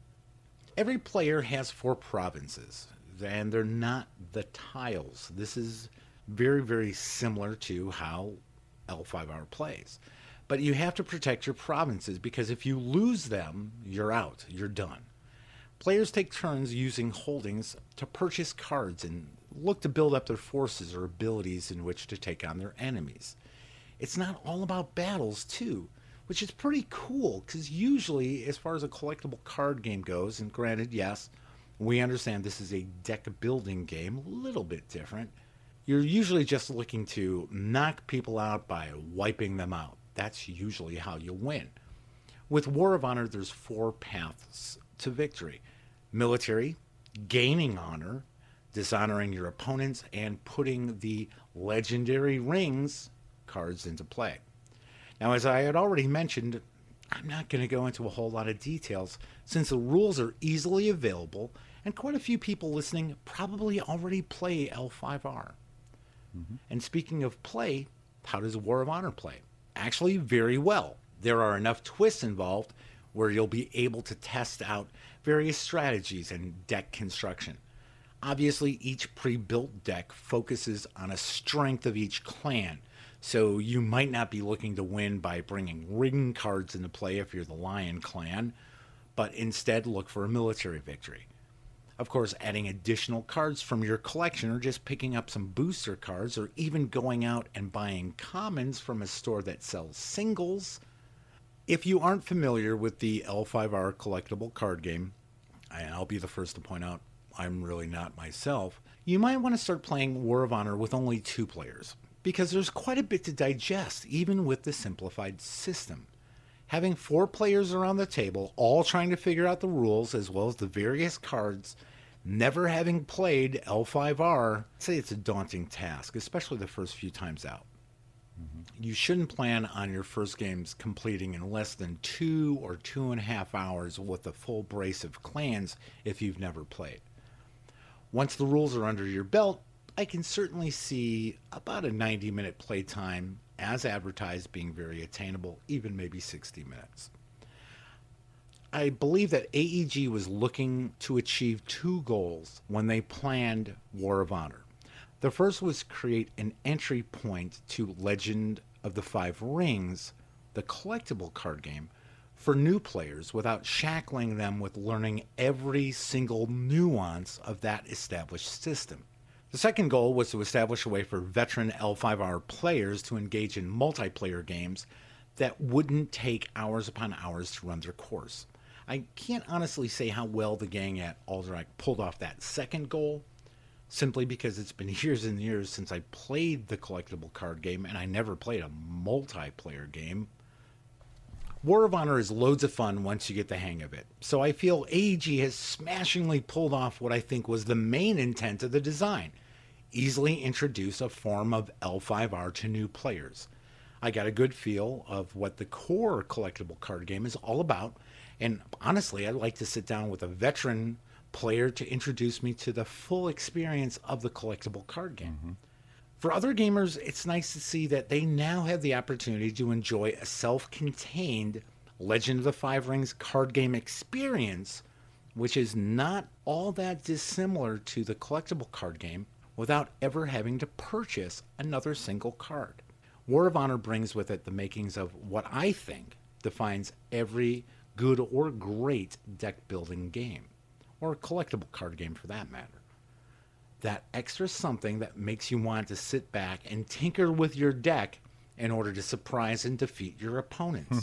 Every player has 4 provinces, and they're not the tiles. This is very, very similar to how L5R plays. But you have to protect your provinces, because if you lose them, you're out, you're done. Players take turns using holdings to purchase cards and look to build up their forces or abilities in which to take on their enemies. It's not all about battles, too, which is pretty cool, because usually, as far as a collectible card game goes, and granted, yes, we understand this is a deck building game, a little bit different, you're usually just looking to knock people out by wiping them out. That's usually how you win. With War of Honor, there's 4 paths to victory: military, gaining honor, dishonoring your opponents, and putting the legendary rings cards into play. Now, as I had already mentioned, I'm not going to go into a whole lot of details since the rules are easily available and quite a few people listening probably already play L5R. And speaking of play, how does War of Honor play? Actually, very well. There are enough twists involved where you'll be able to test out various strategies and deck construction. Obviously, each pre-built deck focuses on a strength of each clan, so you might not be looking to win by bringing ring cards into play if you're the Lion clan, but instead look for a military victory. Of course, adding additional cards from your collection, or just picking up some booster cards, or even going out and buying commons from a store that sells singles. If you aren't familiar with the L5R collectible card game, and I'll be the first to point out I'm really not myself, you might want to start playing War of Honor with only 2 players, because there's quite a bit to digest, even with the simplified system. Having 4 players around the table, all trying to figure out the rules as well as the various cards, never having played L5R, I'd say it's a daunting task, especially the first few times out. You shouldn't plan on your first games completing in less than 2 or 2.5 hours with a full brace of clans if you've never played. Once the rules are under your belt, I can certainly see about a 90-minute playtime as advertised being very attainable, even maybe 60 minutes. I believe that AEG was looking to achieve 2 goals when they planned War of Honor. The first was create an entry point to Legend of the Five Rings, the collectible card game, for new players without shackling them with learning every single nuance of that established system. The second goal was to establish a way for veteran L5R players to engage in multiplayer games that wouldn't take hours upon hours to run their course. I can't honestly say how well the gang at Alderac pulled off that second goal, simply because it's been years and years since I played the collectible card game, and I never played a multiplayer game. War of Honor is loads of fun once you get the hang of it, so I feel AEG has smashingly pulled off what I think was the main intent of the design: easily introduce a form of L5R to new players. I got a good feel of what the core collectible card game is all about, and honestly, I'd like to sit down with a veteran player to introduce me to the full experience of the collectible card game. Mm-hmm. For other gamers, it's nice to see that they now have the opportunity to enjoy a self-contained Legend of the Five Rings card game experience, which is not all that dissimilar to the collectible card game, without ever having to purchase another single card. War of Honor brings with it the makings of what I think defines every good or great deck-building game, or collectible card game for that matter. That extra something that makes you want to sit back and tinker with your deck in order to surprise and defeat your opponents.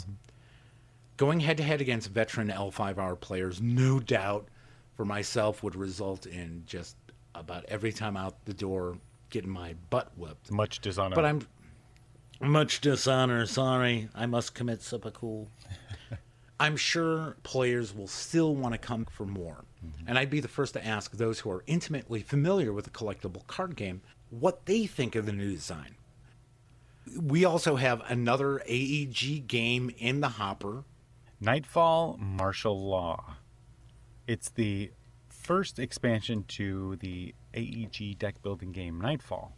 Going head-to-head against veteran L5R players, no doubt, for myself, would result in just about every time out the door getting my butt whipped. Much dishonor. But I'm... Much dishonor, sorry. I must commit seppuku. I'm sure players will still want to come for more. Mm-hmm. And I'd be the first to ask those who are intimately familiar with the collectible card game what they think of the new design. We also have another AEG game in the hopper. Nightfall Martial Law. It's the first expansion to the AEG deck building game Nightfall.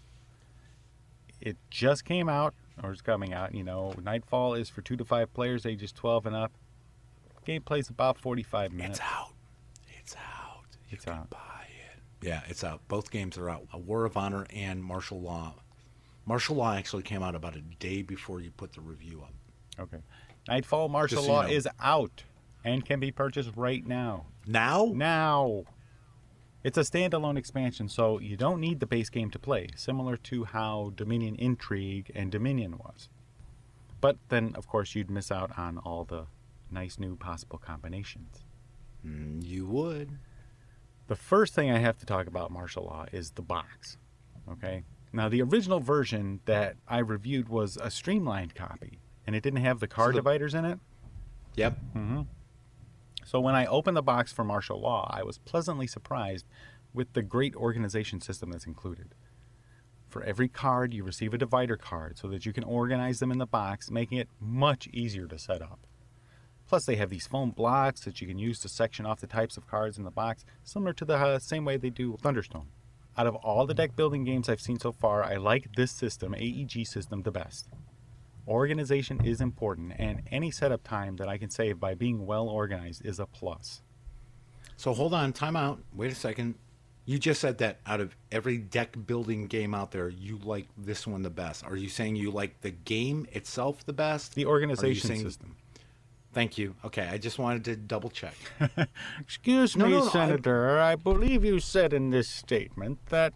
It just came out, or is coming out. You know, Nightfall is for 2 to 5 players, ages 12 and up. Gameplay's about 45 minutes. It's out. You can buy it. Yeah, it's out. Both games are out. A War of Honor and Martial Law. Martial Law actually came out about a day before you put the review up. Okay. Nightfall Martial Law is out and can be purchased right now. Now? Now. It's a standalone expansion, so you don't need the base game to play, similar to how Dominion Intrigue and Dominion was. But then, of course, you'd miss out on all the nice new possible combinations. You would. The first thing I have to talk about Martial Law is the box. Okay? Now, the original version that I reviewed was a streamlined copy, and it didn't have the card dividers in it. Yep. Mm-hmm. So when I opened the box for Martial Law, I was pleasantly surprised with the great organization system that's included. For every card, you receive a divider card so that you can organize them in the box, making it much easier to set up. Plus, they have these foam blocks that you can use to section off the types of cards in the box, similar to the same way they do Thunderstone. Out of all the deck building games I've seen so far, I like this system, AEG system, the best. Organization is important, and any setup time that I can save by being well organized is a plus. So hold on, time out. Wait a second. You just said that out of every deck building game out there, you like this one the best. Are you saying you like the game itself the best? The organization system. Thank you. Okay, I just wanted to double check. Excuse me, Senator. I believe you said in this statement that...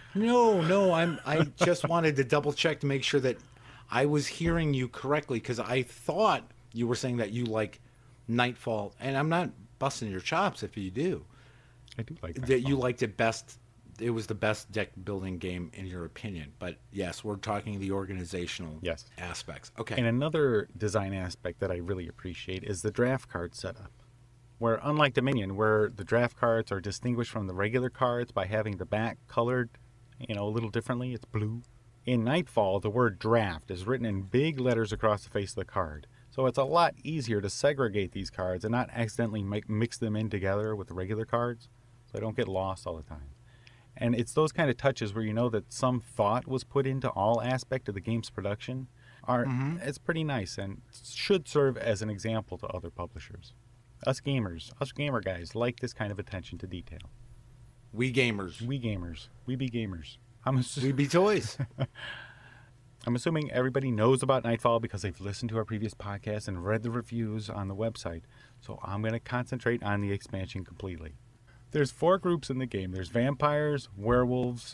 I just wanted to double check to make sure that I was hearing you correctly, because I thought you were saying that you like Nightfall, and I'm not busting your chops if you do. I do like Nightfall. That you liked it best. It was the best deck building game in your opinion. But yes, we're talking the organizational aspects. Okay. And another design aspect that I really appreciate is the draft card setup, where unlike Dominion, where the draft cards are distinguished from the regular cards by having the back colored, a little differently, it's blue. In Nightfall, the word draft is written in big letters across the face of the card. So it's a lot easier to segregate these cards and not accidentally mix them in together with the regular cards, so they don't get lost all the time. And it's those kind of touches where you know that some thought was put into all aspect of the game's production. It's pretty nice and should serve as an example to other publishers. Us gamer guys, like this kind of attention to detail. We gamers. We be gamers. We be toys. I'm assuming everybody knows about Nightfall because they've listened to our previous podcast and read the reviews on the website. So I'm going to concentrate on the expansion completely. There's 4 groups in the game. There's vampires, werewolves,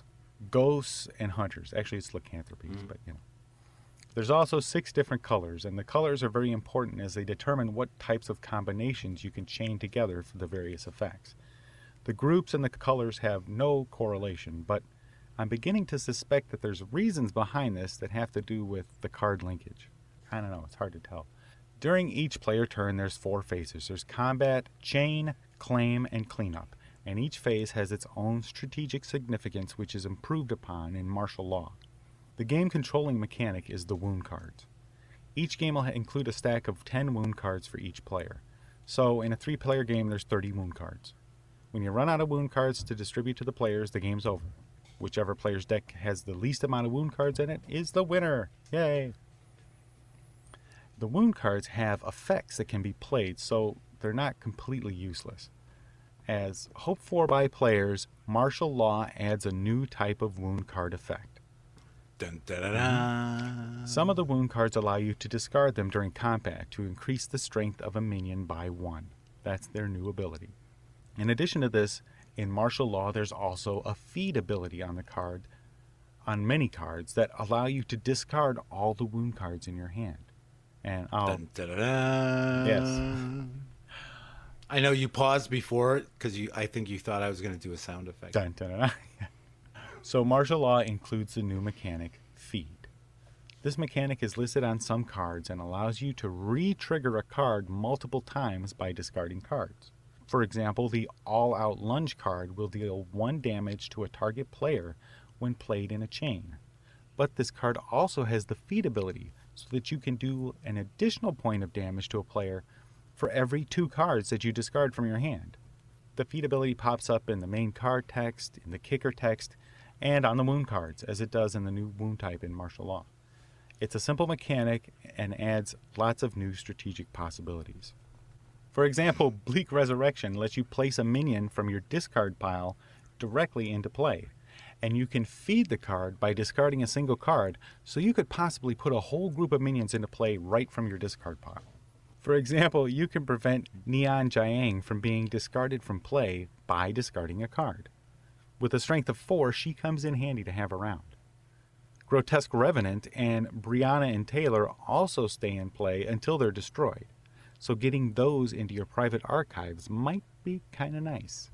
ghosts, and hunters. Actually, it's lycanthropes, but There's also 6 different colors, and the colors are very important as they determine what types of combinations you can chain together for the various effects. The groups and the colors have no correlation, but I'm beginning to suspect that there's reasons behind this that have to do with the card linkage. I don't know, it's hard to tell. During each player turn, there's 4 phases. There's combat, chain, claim, and cleanup, and each phase has its own strategic significance which is improved upon in martial law. The game controlling mechanic is the wound cards. Each game will include a stack of 10 wound cards for each player. So in a 3-player game, there's 30 wound cards. When you run out of wound cards to distribute to the players, the game's over. Whichever player's deck has the least amount of wound cards in it is the winner. Yay! The wound cards have effects that can be played, so they're not completely useless. As hoped for by players, martial law adds a new type of wound card effect. Dun, da, da, da. Some of the wound cards allow you to discard them during combat to increase the strength of a minion by 1. That's their new ability. In addition to this, in martial law there's also a feed ability on many cards that allow you to discard all the wound cards in your hand. And Dun, da, da, da. Yes. I know you paused before because I think you thought I was going to do a sound effect. Dun, dun, dun, dun. So martial law includes the new mechanic, feed. This mechanic is listed on some cards and allows you to re-trigger a card multiple times by discarding cards. For example, the all-out lunge card will deal 1 damage to a target player when played in a chain. But this card also has the feed ability, so that you can do an additional point of damage to a player for every 2 cards that you discard from your hand. The feed ability pops up in the main card text, in the kicker text, and on the wound cards, as it does in the new wound type in martial law. It's a simple mechanic and adds lots of new strategic possibilities. For example, Bleak Resurrection lets you place a minion from your discard pile directly into play, and you can feed the card by discarding a single card, so you could possibly put a whole group of minions into play right from your discard pile. For example, you can prevent Neon Jiang from being discarded from play by discarding a card. With a strength of 4, she comes in handy to have around. Grotesque Revenant and Brianna and Taylor also stay in play until they're destroyed, so getting those into your private archives might be kind of nice.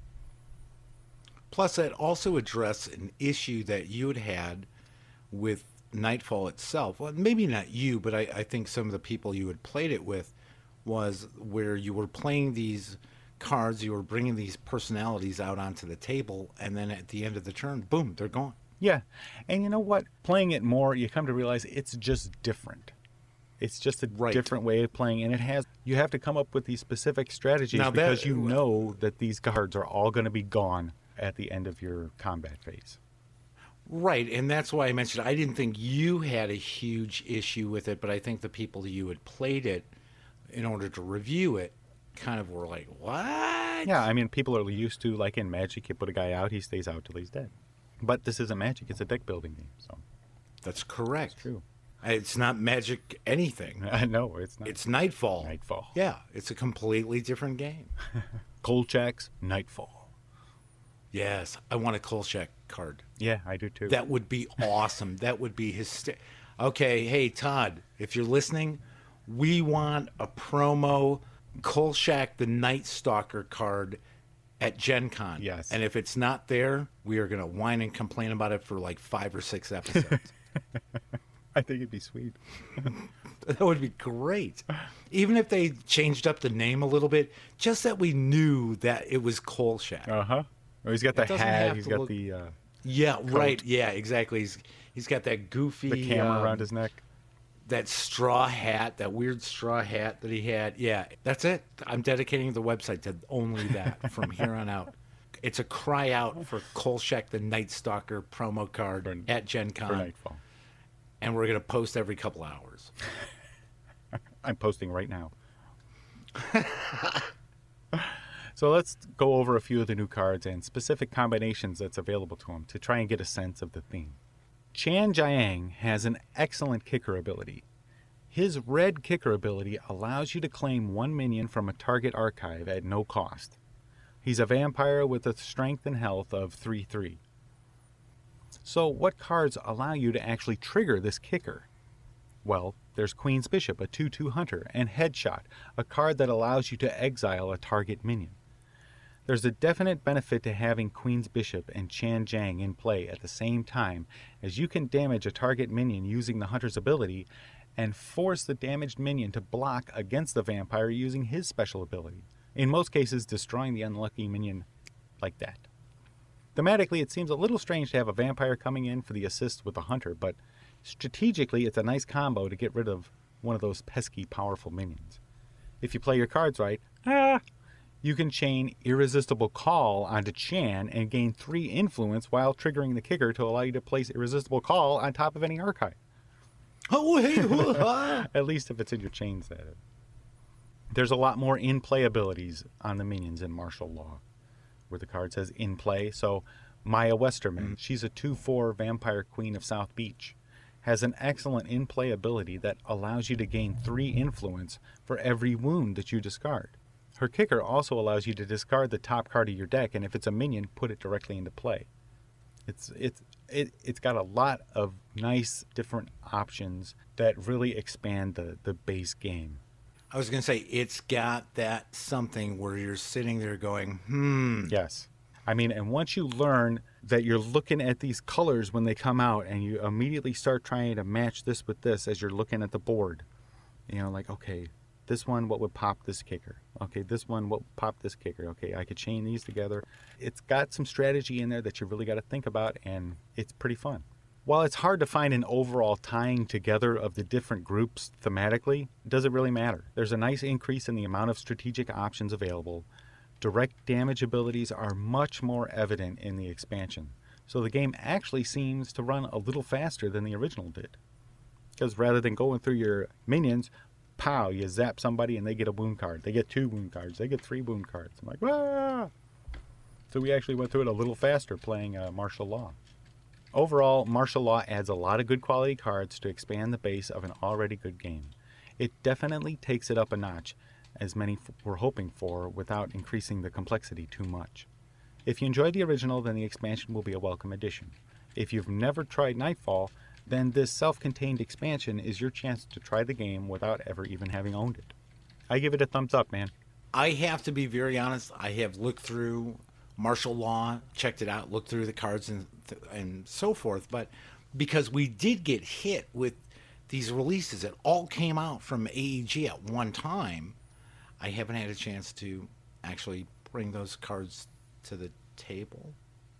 Plus, that also addressed an issue that you had with Nightfall itself. Well, maybe not you, but I think some of the people you had played it with was where you were playing these cards, you were bringing these personalities out onto the table, and then at the end of the turn, boom, they're gone. Yeah, and you know what? Playing it more, you come to realize it's just different. It's just a different way of playing, and you have to come up with these specific strategies because you know that these cards are all going to be gone at the end of your combat phase. Right, and that's why I mentioned I didn't think you had a huge issue with it, but I think the people you had played it in order to review it kind of were like, what? Yeah, I mean, people are used to, like in Magic, you put a guy out, he stays out till he's dead. But this isn't Magic, it's a deck building game, so. That's correct. That's true. It's not Magic anything. No, it's not. It's Nightfall. Nightfall. Yeah, it's a completely different game. Kolchak's Nightfall. Yes, I want a Kolchak card. Yeah, I do too. That would be awesome. That would be hysterical. Okay, hey, Todd, if you're listening, we want a promo Kolchak the Night Stalker card at Gen Con. Yes. And if it's not there, we are going to whine and complain about it for like 5 or 6 episodes. I think it'd be sweet. That would be great. Even if they changed up the name a little bit, just that we knew that it was Kolchak. Uh-huh. Oh, he's got the hat. He's got the... yeah, coat. Right. Yeah, exactly. He's got that goofy... The camera around his neck. That straw hat, that weird straw hat that he had. Yeah, that's it. I'm dedicating the website to only that from here on out. It's a cry out for Kolchak the Night Stalker promo card at Gen Con. For Nightfall. And we're going to post every couple hours. I'm posting right now. So let's go over a few of the new cards and specific combinations that's available to them to try and get a sense of the theme. Chan Jiang has an excellent kicker ability. His red kicker ability allows you to claim 1 minion from a target archive at no cost. He's a vampire with a strength and health of 3/3. So what cards allow you to actually trigger this kicker? Well, there's Queen's Bishop, a 2/2 hunter, and Headshot, a card that allows you to exile a target minion. There's a definite benefit to having Queen's Bishop and Chan Jang in play at the same time, as you can damage a target minion using the hunter's ability and force the damaged minion to block against the vampire using his special ability, in most cases destroying the unlucky minion like that. Thematically, it seems a little strange to have a vampire coming in for the assist with the hunter, but strategically it's a nice combo to get rid of one of those pesky powerful minions. If you play your cards right, you can chain Irresistible Call onto Chan and gain 3 influence while triggering the kicker to allow you to place Irresistible Call on top of any archive. Oh, hey, At least if it's in your chain set. There's a lot more in-play abilities on the minions in Martial Law, where the card says in play. So Maya Westerman, she's a 2/4 vampire queen of South Beach, has an excellent in-play ability that allows you to gain 3 influence for every wound that you discard. Her kicker also allows you to discard the top card of your deck, and if it's a minion, put it directly into play. It's got a lot of nice different options that really expand the base game. I was going to say, it's got that something where you're sitting there going, Yes. I mean, and once you learn that you're looking at these colors when they come out and you immediately start trying to match this with this as you're looking at the board, like, okay, this one, what would pop this kicker? Okay, this one, what would pop this kicker? Okay, I could chain these together. It's got some strategy in there that you really got to think about, and it's pretty fun. While it's hard to find an overall tying together of the different groups thematically, it doesn't really matter. There's a nice increase in the amount of strategic options available. Direct damage abilities are much more evident in the expansion, so the game actually seems to run a little faster than the original did. Because rather than going through your minions, pow, you zap somebody and they get a wound card. They get 2 wound cards. They get 3 wound cards. I'm like, ah! So we actually went through it a little faster playing Martial Law. Overall, Martial Law adds a lot of good quality cards to expand the base of an already good game. It definitely takes it up a notch, as many were hoping for, without increasing the complexity too much. If you enjoyed the original, then the expansion will be a welcome addition. If you've never tried Nightfall, then this self-contained expansion is your chance to try the game without ever even having owned it. I give it a thumbs up, man. I have to be very honest. I have looked through Martial Law, checked it out, looked through the cards and so forth. But because we did get hit with these releases that all came out from AEG at one time, I haven't had a chance to actually bring those cards to the table.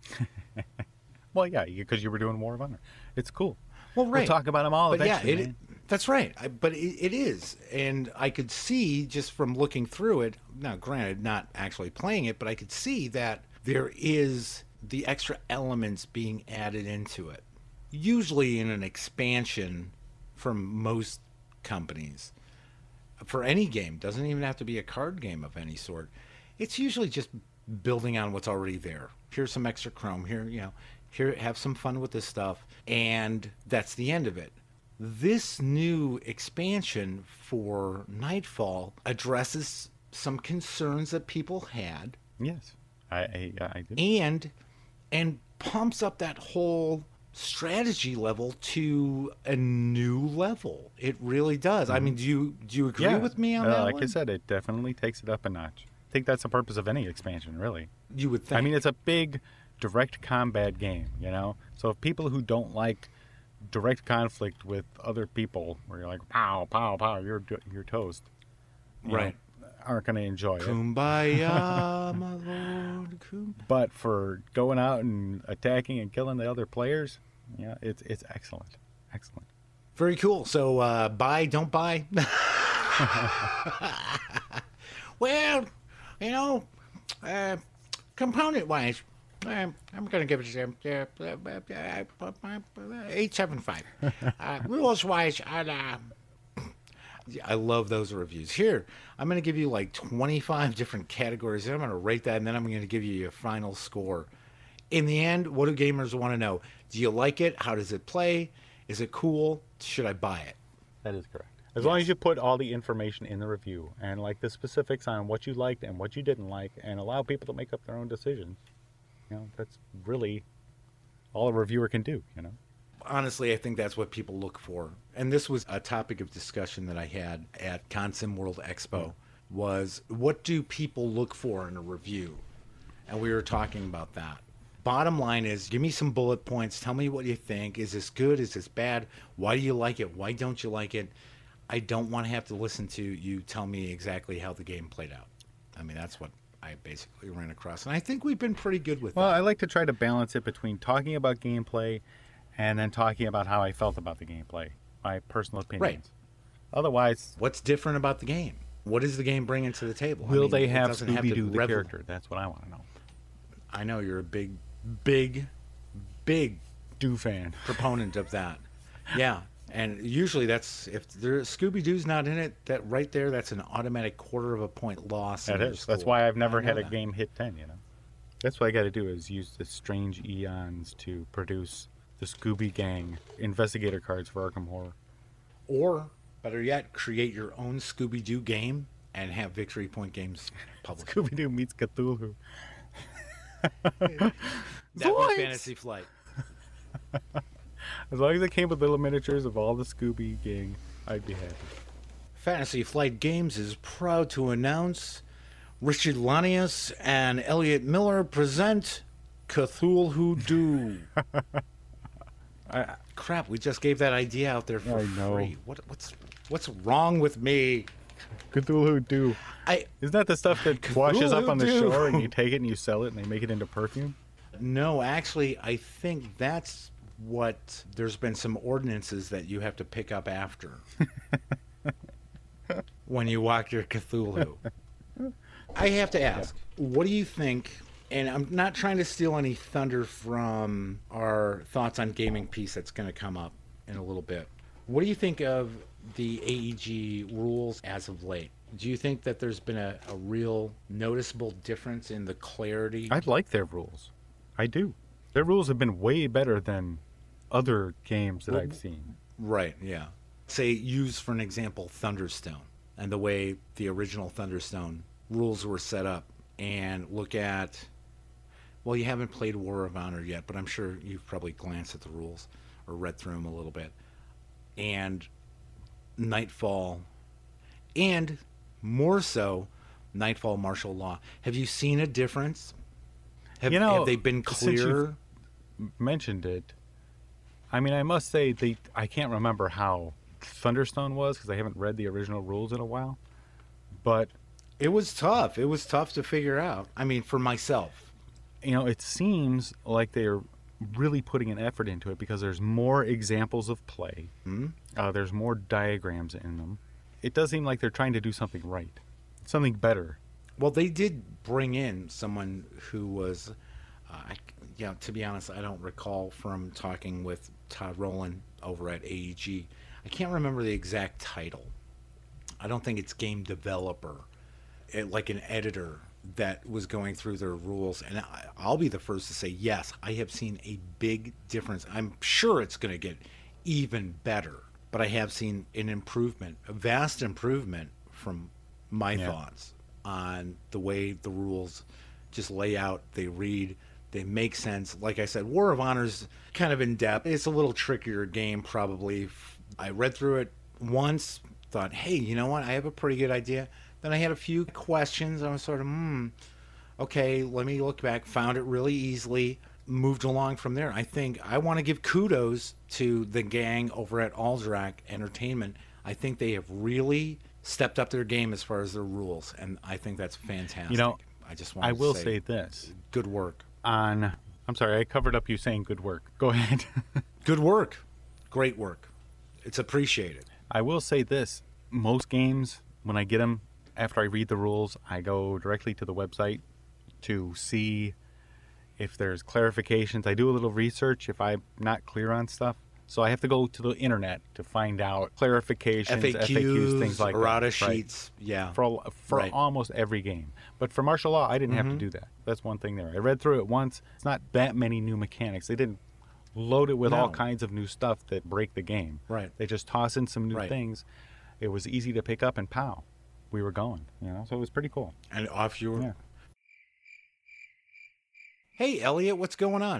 Well, yeah, because you were doing War of Honor. It's cool. Well, right. We'll talk about them all but eventually, yeah, man. that's right. But it is. And I could see just from looking through it, now granted, not actually playing it, but I could see that there is the extra elements being added into it. Usually in an expansion from most companies, for any game, doesn't even have to be a card game of any sort. It's usually just building on what's already there. Here's some extra chrome. Here, have some fun with this stuff, and that's the end of it. This new expansion for Nightfall addresses some concerns that people had. Yes, I do. And pumps up that whole strategy level to a new level. It really does. I mean, do you agree with me on that? Like I said, it definitely takes it up a notch. I think that's the purpose of any expansion, really. You would think. I mean, it's a big direct combat game, So if people who don't like direct conflict with other people, where you're like, pow, pow, pow, you're toast, right, aren't going to enjoy it. Kumbaya, my lord. But for going out and attacking and killing the other players, it's excellent. Excellent. Very cool. So buy, don't buy. Well, component-wise, I'm going to give it 8.75. Rules-wise, I love those reviews. Here, I'm going to give you like 25 different categories, and I'm going to rate that, and then I'm going to give you your final score. In the end, what do gamers want to know? Do you like it? How does it play? Is it cool? Should I buy it? That is correct. As long as you put all the information in the review and like the specifics on what you liked and what you didn't like and allow people to make up their own decisions, that's really all a reviewer can do, you know? Honestly, I think that's what people look for. And this was a topic of discussion that I had at Consim World Expo, was what do people look for in a review? And we were talking about that. Bottom line is, give me some bullet points. Tell me what you think. Is this good? Is this bad? Why do you like it? Why don't you like it? I don't want to have to listen to you tell me exactly how the game played out. I mean, that's what I basically ran across. And I think we've been pretty good with Well, that. I like to try to balance it between talking about gameplay and then talking about how I felt about the gameplay, my personal opinions. Right. Otherwise, What's different about the game? What is the game bringing to the table? will they it have doesn't to Scooby-Doo the revel- character? That's what I want to know. I know you're a big Do fan. proponent of that. Yeah. And usually that's, if Scooby-Doo's not in it, that right there, that's an automatic quarter of a point loss. in That your is. That's score. why I've never I know had a that. game hit 10, you know? That's what I got to do is use the strange eons to produce the Scooby Gang investigator cards for Arkham Horror. Or, better yet, create your own Scooby-Doo game and have Victory Point Games publish it. Scooby-Doo meets Cthulhu. That was Zoinks! Fantasy Flight. As long as it came with little miniatures of all the Scooby Gang, I'd be happy. Fantasy Flight Games is proud to announce Richard Lanius and Elliot Miller present Cthulhu Doo. Crap, we just gave that idea out there for I know. free. What's wrong with me? Cthulhu Doo. Isn't that the stuff that washes up on the Cthulhu-Doo. shore and you take it and you sell it and they make it into perfume? No, actually, I think that's what there's been some ordinances that you have to pick up after when you walk your Cthulhu. I have to ask, what do you think? And I'm not trying to steal any thunder from our thoughts on gaming piece that's going to come up in a little bit. What do you think of the AEG rules as of late? Do you think that there's been a real noticeable difference in the clarity? I like their rules. I do. Their rules have been way better than other games that I've seen. Right, yeah. Say, use for an example Thunderstone and the way the original Thunderstone rules were set up, and look at, well, you haven't played War of Honor yet, but I'm sure you've probably glanced at the rules or read through them a little bit. And Nightfall, and more so, Nightfall Martial Law. Have you seen a difference? Have they been since you've clearer? mentioned it, I mean, I must say I can't remember how Thunderstone was because I haven't read the original rules in a while. But It was tough. It was tough to figure out. I mean, for myself. you know, it seems like they're really putting an effort into it because there's more examples of play. There's more diagrams in them. It does seem like they're trying to do something right, something better. Well, they did bring in someone who was, to be honest, I don't recall from talking with Todd Rowland over at AEG. I can't remember the exact title. I don't think it's game developer, like an editor that was going through their rules. And I'll be the first to say, yes, I have seen a big difference. I'm sure it's going to get even better, but I have seen an improvement, a vast improvement from my thoughts on the way the rules just lay out, they read, they make sense. Like I said, War of Honor's kind of in depth. It's a little trickier game, probably. I read through it once, thought, hey, you know what? I have a pretty good idea. Then I had a few questions. I was sort of, okay, let me look back. Found it really easily. Moved along from there. I think I want to give kudos to the gang over at Alderac Entertainment. I think they have really stepped up their game as far as their rules, and I think that's fantastic. You know, I just want I to will say this. good work. I'm sorry, I covered up you saying good work. Go ahead. Good work. Great work. It's appreciated. I will say this. Most games, when I get them, after I read the rules, I go directly to the website to see if there's clarifications. I do a little research if I'm not clear on stuff. So I have to go to the internet to find out clarifications, FAQs, things like errata that. sheets. Right. Yeah. For Right. almost every game. But for Martial Law, I didn't have to do that. That's one thing there. I read through it once. It's not that many new mechanics. They didn't load it with all No. kinds of new stuff that break the game. Right. They just toss in some new Right. things. It was easy to pick up and pow. We were going, so it was pretty cool. And off you were. Yeah. Hey, Elliot, what's going on?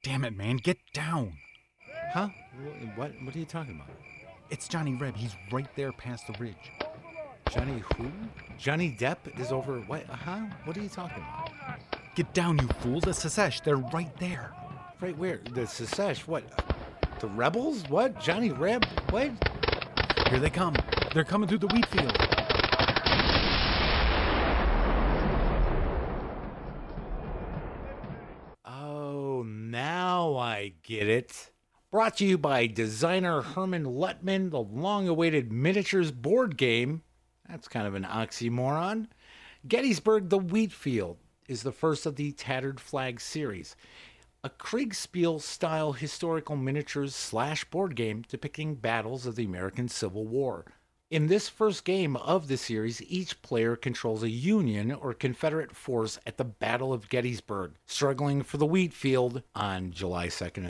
Damn it, man. Get down. Huh? What are you talking about? It's Johnny Reb. He's right there past the ridge. Johnny who? Johnny Depp is over. What? Huh? What are you talking about? Get down, you fool. The Secesh. They're right there. Right where? The Secesh? What? The rebels? What? Johnny Reb? What? Here they come. They're coming through the wheat field. Oh, now I get it. Brought to you by designer Herman Luttman, the long-awaited miniatures board game. That's kind of an oxymoron. Gettysburg the Wheatfield is the first of the Tattered Flag series, a Kriegspiel-style historical miniatures / board game depicting battles of the American Civil War. In this first game of the series, each player controls a Union or Confederate force at the Battle of Gettysburg, struggling for the wheat field on July 2nd,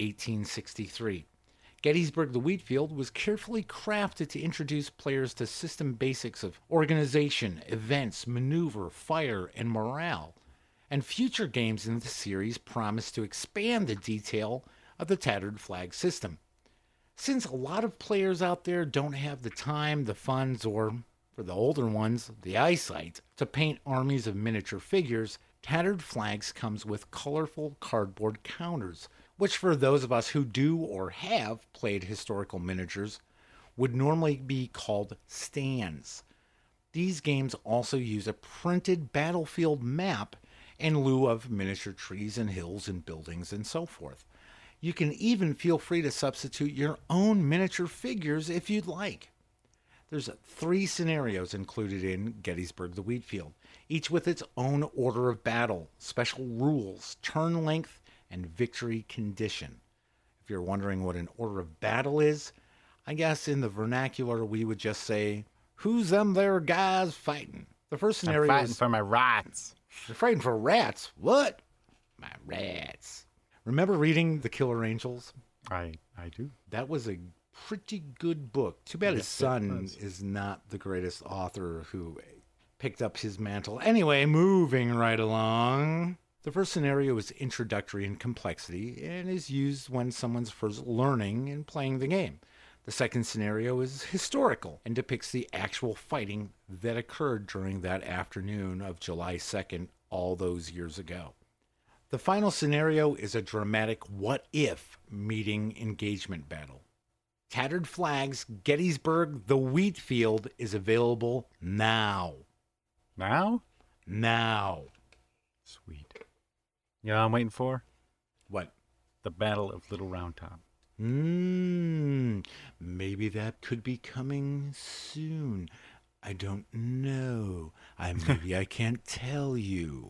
1863. Gettysburg the Wheatfield was carefully crafted to introduce players to system basics of organization, events, maneuver, fire, and morale. And future games in the series promise to expand the detail of the Tattered Flag system. Since a lot of players out there don't have the time, the funds, or, for the older ones, the eyesight, to paint armies of miniature figures, Tattered Flags comes with colorful cardboard counters, which for those of us who do or have played historical miniatures would normally be called stands. These games also use a printed battlefield map in lieu of miniature trees and hills and buildings and so forth. You can even feel free to substitute your own miniature figures if you'd like. There's 3 scenarios included in Gettysburg the Wheatfield, each with its own order of battle, special rules, turn length, and victory condition. If you're wondering what an order of battle is, I guess in the vernacular we would just say, "Who's them there guys fighting?" The first scenario I'm fighting for my rights. You're fighting for rats? What? My rats. Remember reading The Killer Angels? I do. That was a pretty good book. Too bad his son is not the greatest author who picked up his mantle. Anyway, moving right along. The first scenario is introductory in complexity and is used when someone's first learning and playing the game. The second scenario is historical and depicts the actual fighting that occurred during that afternoon of July 2nd, all those years ago. The final scenario is a dramatic what-if meeting engagement battle. Tattered Flags Gettysburg the Wheatfield is available now. Now? Now. Sweet. You know what I'm waiting for? What? The Battle of Little Round Top. Maybe that could be coming soon. I don't know. Maybe I can't tell you.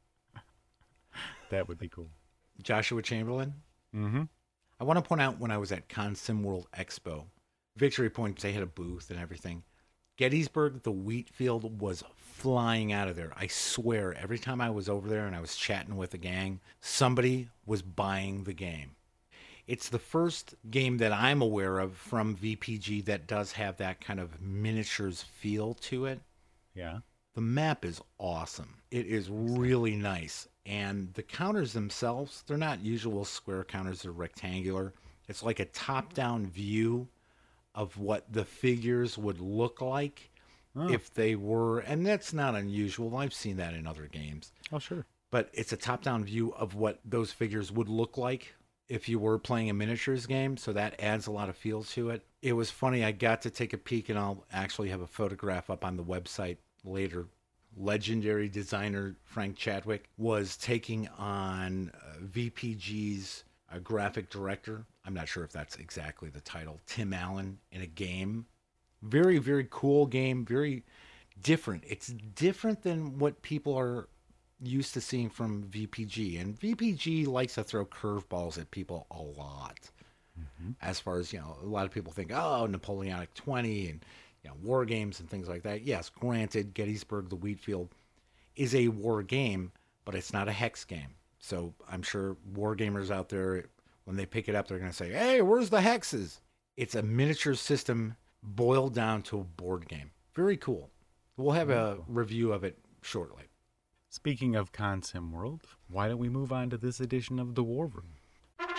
That would be cool. Joshua Chamberlain? Mm-hmm. I want to point out when I was at Consim World Expo, Victory Point, they had a booth and everything. Gettysburg, the Wheatfield was flying out of there. I swear, every time I was over there and I was chatting with a gang, somebody was buying the game. It's the first game that I'm aware of from VPG that does have that kind of miniatures feel to it. Yeah. The map is awesome. It is really nice. And the counters themselves, they're not usual square counters, they're rectangular. It's like a top-down view of what the figures would look like if they were, and that's not unusual. I've seen that in other games. Oh, sure. But it's a top-down view of what those figures would look like if you were playing a miniatures game, so that adds a lot of feel to it. It was funny, I got to take a peek, and I'll actually have a photograph up on the website later. Legendary designer Frank Chadwick was taking on VPG's graphic director. I'm not sure if that's exactly the title. Tim Allen in a game. Very, very cool game. Very different. It's different than what people are used to seeing from VPG. And VPG likes to throw curveballs at people a lot. Mm-hmm. As far as, a lot of people think, oh, Napoleonic 20 and war games and things like that. Yes, granted, Gettysburg the Wheatfield is a war game, but it's not a hex game. So I'm sure war gamers out there, when they pick it up, they're going to say, hey, where's the hexes? It's a miniature system boiled down to a board game. Very cool. We'll have a review of it shortly. Speaking of Consim World, why don't we move on to this edition of The War Room?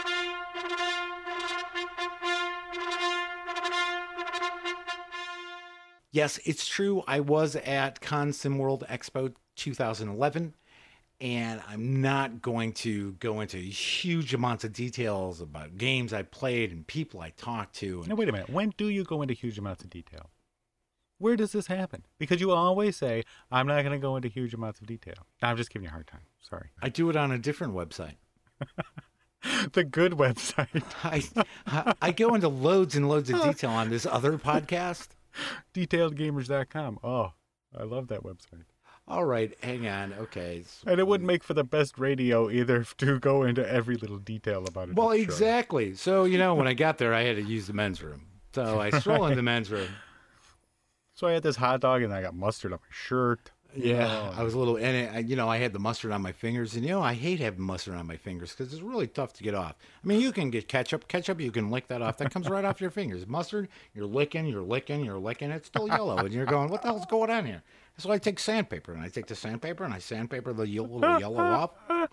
Yes, it's true. I was at Consim World Expo 2011, and I'm not going to go into huge amounts of details about games I played and people I talked to. Now, wait a minute. When do you go into huge amounts of detail? Where does this happen? Because you always say, I'm not going to go into huge amounts of detail. No, I'm just giving you a hard time. Sorry. I do it on a different website. The good website. I go into loads and loads of detail on this other podcast. DetailedGamers.com. Oh, I love that website. All right, hang on. Okay. And it wouldn't make for the best radio either to go into every little detail about it. Well, exactly. So, when I got there, I had to use the men's room. So I stroll in the men's room. So I had this hot dog and I got mustard on my shirt. Yeah, I was a little, and I had the mustard on my fingers, and I hate having mustard on my fingers because it's really tough to get off. I mean, you can get ketchup, you can lick that off. That comes right off your fingers. Mustard, you're licking, it's still yellow, and you're going, what the hell's going on here? So I take sandpaper, and I take the sandpaper, and I sandpaper the little yellow off.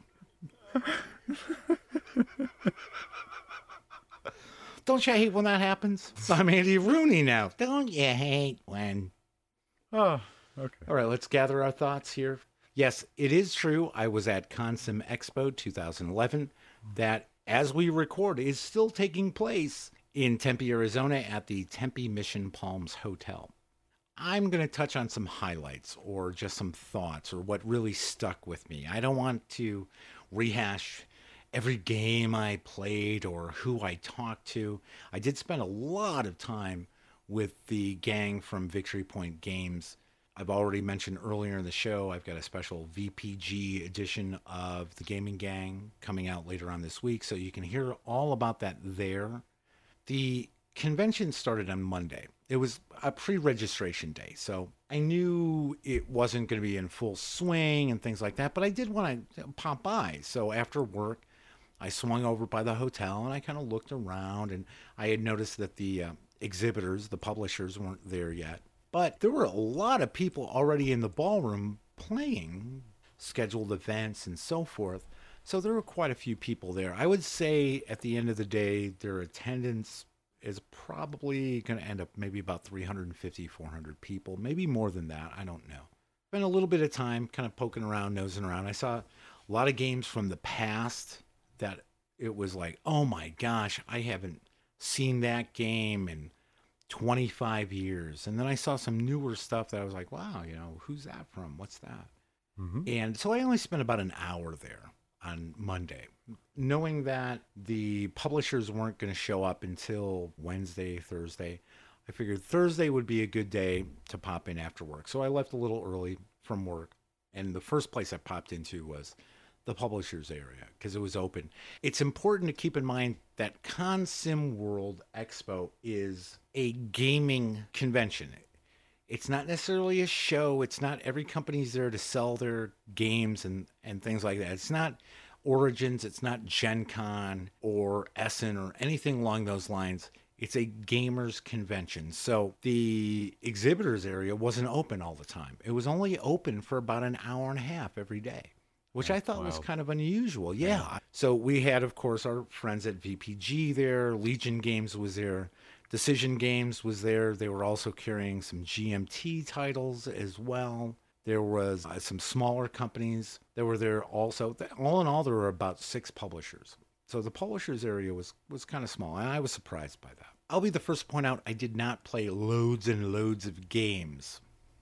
Don't you hate when that happens? I'm Andy Rooney now. Don't you hate when? Oh. Okay. All right, let's gather our thoughts here. Yes, it is true. I was at Consim Expo 2011. That, as we record, is still taking place in Tempe, Arizona at the Tempe Mission Palms Hotel. I'm going to touch on some highlights or just some thoughts or what really stuck with me. I don't want to rehash every game I played or who I talked to. I did spend a lot of time with the gang from Victory Point Games. I've already mentioned earlier in the show, I've got a special VPG edition of The Gaming Gang coming out later on this week, so you can hear all about that there. The convention started on Monday. It was a pre-registration day, so I knew it wasn't going to be in full swing and things like that, but I did want to pop by. So after work, I swung over by the hotel, and I kind of looked around, and I had noticed that the exhibitors, the publishers, weren't there yet. But there were a lot of people already in the ballroom playing scheduled events and so forth. So there were quite a few people there. I would say at the end of the day, their attendance is probably going to end up maybe about 350, 400 people, maybe more than that. I don't know. Spent a little bit of time kind of poking around, nosing around. I saw a lot of games from the past that it was like, oh my gosh, I haven't seen that game in 25 years. And then I saw some newer stuff that I was like, wow, who's that from? What's that? Mm-hmm. And so I only spent about an hour there on Monday, knowing that the publishers weren't going to show up until Wednesday, Thursday. I figured Thursday would be a good day to pop in after work. So I left a little early from work. And the first place I popped into was the publishers area because it was open. It's important to keep in mind that Consim World Expo is a gaming convention. It's not necessarily a show. It's not every company's there to sell their games and things like that. It's not Origins. It's not Gen Con or Essen or anything along those lines. It's a gamers convention. So the exhibitors area wasn't open all the time. It was only open for about an hour and a half every day, which I thought was kind of unusual. Yeah. So we had, of course, our friends at VPG there. Legion Games was there. Decision Games was there. They were also carrying some GMT titles as well. There was some smaller companies that were there also. All in all, there were about 6 publishers. So the publishers area was kind of small, and I was surprised by that. I'll be the first to point out I did not play loads and loads of games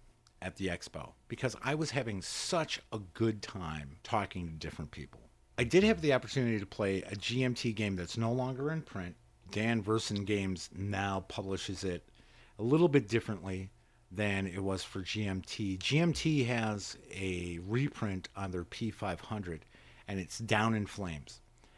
at the expo because I was having such a good time talking to different people. I did have the opportunity to play a GMT game that's no longer in print. Dan Versen Games now publishes it a little bit differently than it was for GMT. GMT has a reprint on their P500, and it's Down in Flames.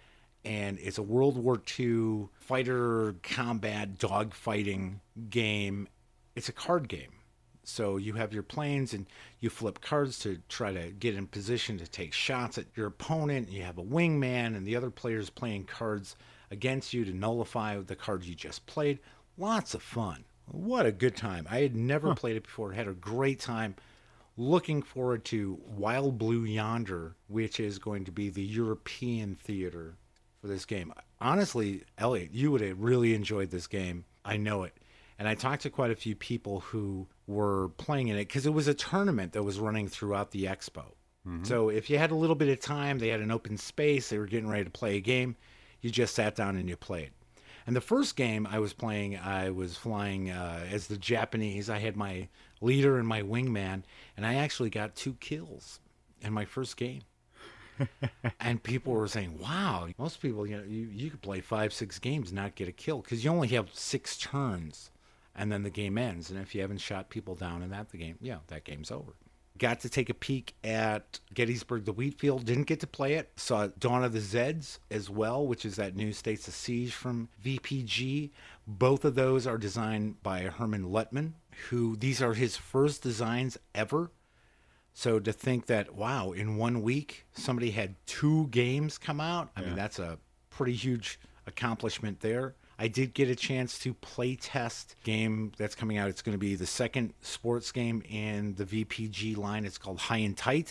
And it's a World War II fighter combat dogfighting game. It's a card game. So you have your planes and you flip cards to try to get in position to take shots at your opponent. You have a wingman and the other players playing cards against you to nullify the cards you just played. Lots of fun. What a good time. I had never played it before. Had a great time. Looking forward to Wild Blue Yonder, which is going to be the European theater for this game. Honestly, Elliot, you would have really enjoyed this game. I know it. And I talked to quite a few people who were playing in it because it was a tournament that was running throughout the expo. So if you had a little bit of time, they had an open space, they were getting ready to play a game, you just sat down and you played. And the first game I was playing, I was flying as the Japanese. I had my leader and my wingman, and I actually got 2 kills in my first game. And people were saying, wow, most people, you could play 5-6 games and not get a kill because you only have 6 turns and then the game ends. And if you haven't shot people down in that game's over. Got to take a peek at Gettysburg, the Wheatfield. Didn't get to play it. Saw Dawn of the Zeds as well, which is that new States of Siege from VPG. Both of those are designed by Herman Luttman, who these are his first designs ever. So to think that, wow, in 1 week, somebody had 2 games come out, I mean, that's a pretty huge accomplishment there. I did get a chance to play test game that's coming out. It's going to be the second sports game in the VPG line. It's called High and Tight.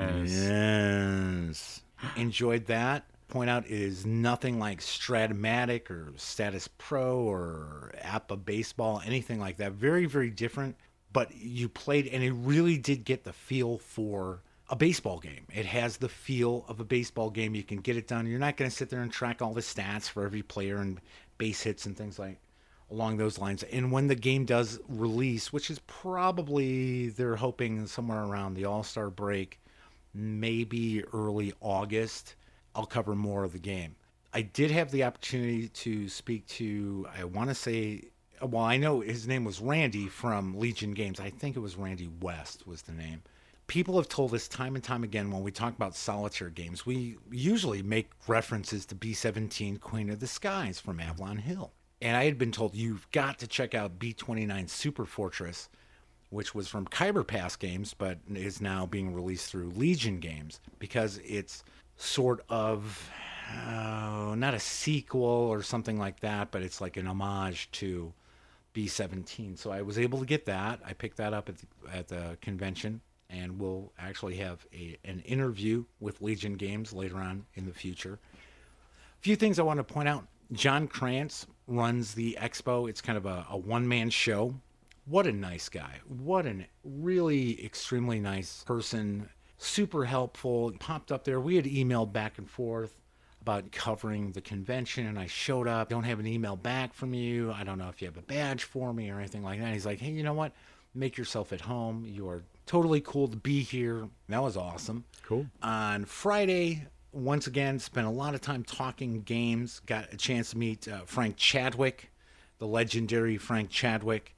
Yes. Enjoyed that. Point out it is nothing like Stratomatic or Status Pro or APA Baseball, anything like that. Very, very different. But you played, and it really did get the feel for a baseball game. It has the feel of a baseball game. You can get it done. You're not going to sit there and track all the stats for every player and base hits and things like along those lines. And when the game does release, which is probably they're hoping somewhere around the All-Star break, maybe early August, I'll cover more of the game. I did have the opportunity to speak to, I want to say, well, I know his name was Randy from Legion Games. I think it was Randy West was the name. People have told us time and time again when we talk about solitaire games, we usually make references to B-17 Queen of the Skies from Avalon Hill. And I had been told, you've got to check out B-29 Super Fortress, which was from Kyber Pass Games, but is now being released through Legion Games, because it's sort of, not a sequel or something like that, but it's like an homage to B-17. So I was able to get that. I picked that up at the convention. And we'll actually have an interview with Legion Games later on in the future. A few things I want to point out. John Krantz runs the expo. It's kind of a one-man show. What a nice guy. What a really extremely nice person. Super helpful. Popped up there. We had emailed back and forth about covering the convention, and I showed up. Don't have an email back from you. I don't know if you have a badge for me or anything like that. He's like, hey, you know what? Make yourself at home. You are totally cool to be here. That was awesome. Cool. On Friday, once again, spent a lot of time talking games. Got a chance to meet Frank Chadwick, the legendary Frank Chadwick.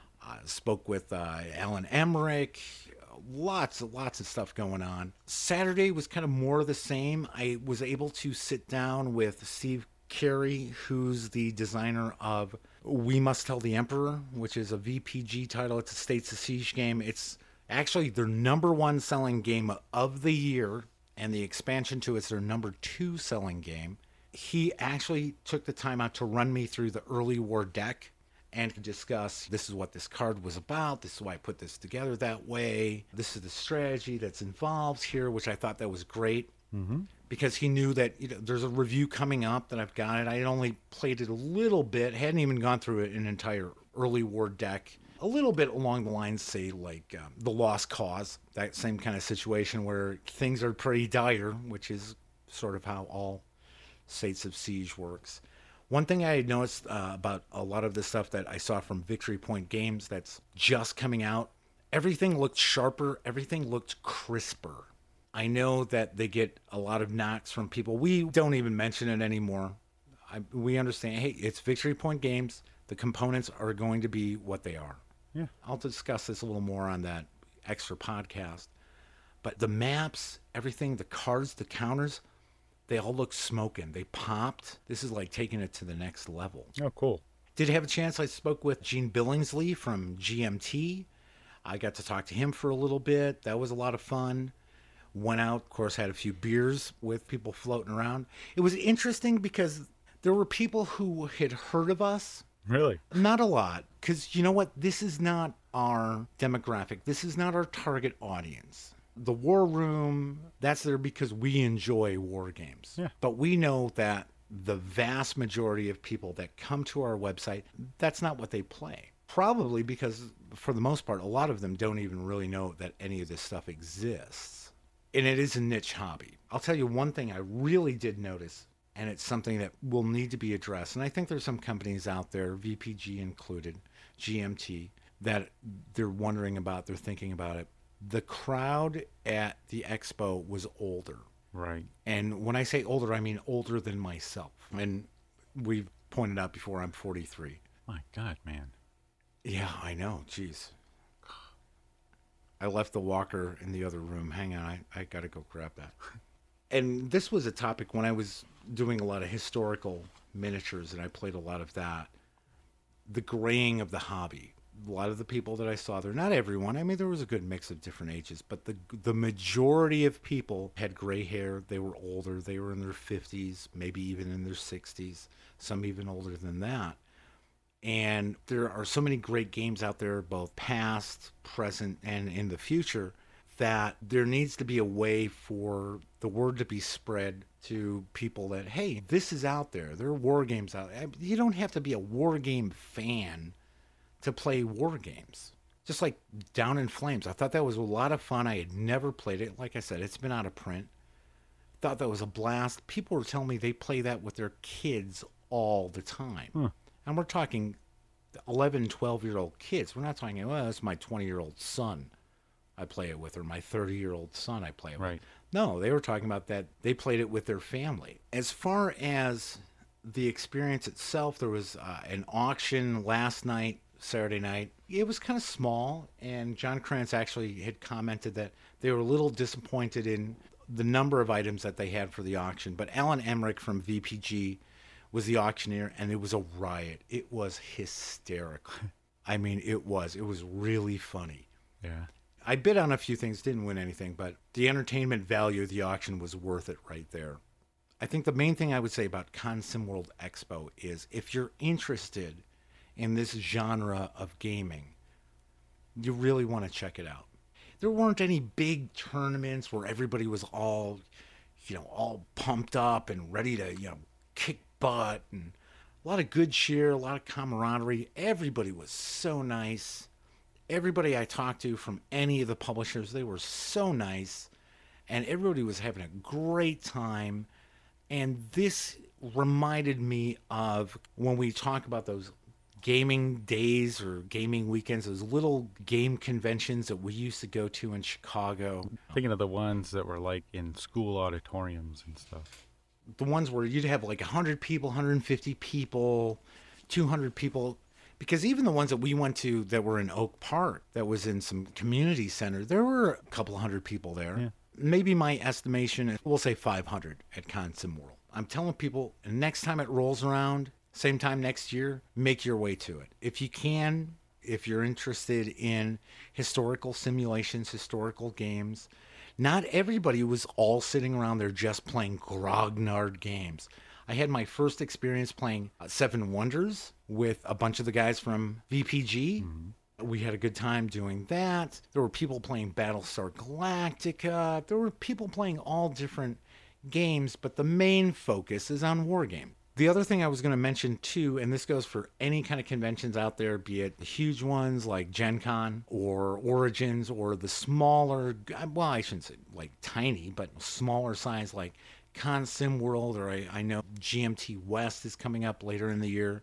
Spoke with Alan Emmerich. Lots of stuff going on. Saturday was kind of more of the same. I was able to sit down with Steve Carey, who's the designer of We Must Tell the Emperor, which is a VPG title. It's a States of Siege game. It's actually their number 1 selling game of the year, and the expansion to it's their number 2 selling game. He actually took the time out to run me through the early war deck and to discuss, this is what this card was about, this is why I put this together that way, this is the strategy that's involved here, which I thought that was great. Mm-hmm. Because he knew that there's a review coming up that I've got it. I had only played it a little bit, hadn't even gone through an entire early war deck. A little bit along the lines, say, like The Lost Cause, that same kind of situation where things are pretty dire, which is sort of how all States of Siege works. One thing I had noticed about a lot of the stuff that I saw from Victory Point Games that's just coming out, everything looked sharper, everything looked crisper. I know that they get a lot of knocks from people. We don't even mention it anymore. We understand, hey, it's Victory Point Games. The components are going to be what they are. Yeah. I'll discuss this a little more on that extra podcast. But the maps, everything, the cards, the counters, they all look smoking. They popped. This is like taking it to the next level. Oh, cool. Did have a chance. I spoke with Gene Billingsley from GMT. I got to talk to him for a little bit. That was a lot of fun. Went out, of course, had a few beers with people floating around. It was interesting because there were people who had heard of us. Really? Not a lot, because you know what? This is not our demographic. This is not our target audience. The War Room, that's there because we enjoy war games. Yeah. But we know that the vast majority of people that come to our website, that's not what they play. Probably because, for the most part, a lot of them don't even really know that any of this stuff exists. And it is a niche hobby. I'll tell you one thing I really did notice, and it's something that will need to be addressed. And I think there's some companies out there, VPG included, GMT, that they're wondering about, they're thinking about it. The crowd at the expo was older. Right. And when I say older, I mean older than myself. And we've pointed out before, I'm 43. My God, man. Yeah, I know. Jeez. I left the walker in the other room. Hang on, I got to go grab that. And this was a topic when I was doing a lot of historical miniatures, and I played a lot of that. The graying of the hobby. A lot of the people that I saw there, not everyone, I mean, there was a good mix of different ages, but the majority of people had gray hair. They were older. They were in their 50s, maybe even in their 60s, some even older than that. And there are so many great games out there, both past, present, and in the future, that there needs to be a way for the word to be spread to people that, hey, this is out there. There are war games out there. You don't have to be a war game fan to play war games. Just like Down in Flames. I thought that was a lot of fun. I had never played it. Like I said, it's been out of print. Thought that was a blast. People were telling me they play that with their kids all the time. Huh. And we're talking 11, 12-year-old kids. We're not talking, well, that's my 20-year-old son I play it with, or my 30-year-old son I play it with. Right. No, they were talking about that. They played it with their family. As far as the experience itself, there was an auction last night, Saturday night. It was kind of small, and John Krantz actually had commented that they were a little disappointed in the number of items that they had for the auction. But Alan Emmerich from VPG was the auctioneer, and it was a riot. It was hysterical. I mean, it was really funny. Yeah. I bid on a few things, didn't win anything, but the entertainment value of the auction was worth it right there. I think the main thing I would say about ConSimWorld Expo is if you're interested in this genre of gaming, you really want to check it out. There weren't any big tournaments where everybody was all pumped up and ready to, kick butt, and a lot of good cheer, a lot of camaraderie. Everybody was so nice. Everybody I talked to from any of the publishers, they were so nice, and everybody was having a great time. And this reminded me of when we talk about those gaming days or gaming weekends, those little game conventions that we used to go to in Chicago. Thinking of the ones that were like in school auditoriums and stuff. The ones where you'd have like 100 people, 150 people, 200 people. Because even the ones that we went to that were in Oak Park, that was in some community center, there were a couple hundred people there. Yeah. Maybe my estimation, we'll say 500 at ConSimWorld. I'm telling people, next time it rolls around, same time next year, make your way to it. If you can, if you're interested in historical simulations, historical games, not everybody was all sitting around there just playing grognard games. I had my first experience playing Seven Wonders with a bunch of the guys from VPG. Mm-hmm. We had a good time doing that. There were people playing Battlestar Galactica. There were people playing all different games, but the main focus is on war game. The other thing I was going to mention too, and this goes for any kind of conventions out there, be it the huge ones like Gen Con or Origins, or the smaller, well, I shouldn't say like tiny, but smaller size like ConSimWorld, or I know GMT West is coming up later in the year.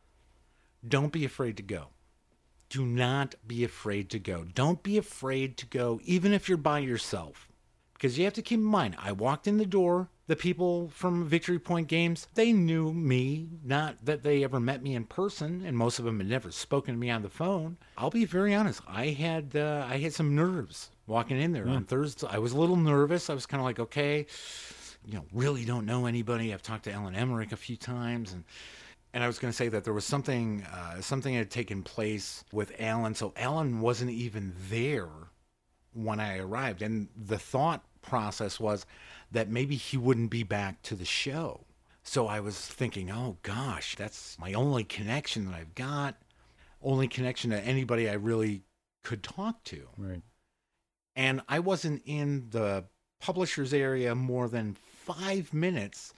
Don't be afraid to go. Do not be afraid to go. Don't be afraid to go, even if you're by yourself. Because you have to keep in mind, I walked in the door, the people from Victory Point Games, they knew me, not that they ever met me in person, and most of them had never spoken to me on the phone. I'll be very honest, I had some nerves walking in there on Thursday. I was a little nervous. I was kind of like, okay, really don't know anybody. I've talked to Alan Emmerich a few times, and I was going to say that there was something had taken place with Alan. So Alan wasn't even there when I arrived, and the thought process was that maybe he wouldn't be back to the show. So I was thinking, oh gosh, that's my only connection that I've got, only connection to anybody I really could talk to. Right. And I wasn't in the publisher's area more than 5 minutes,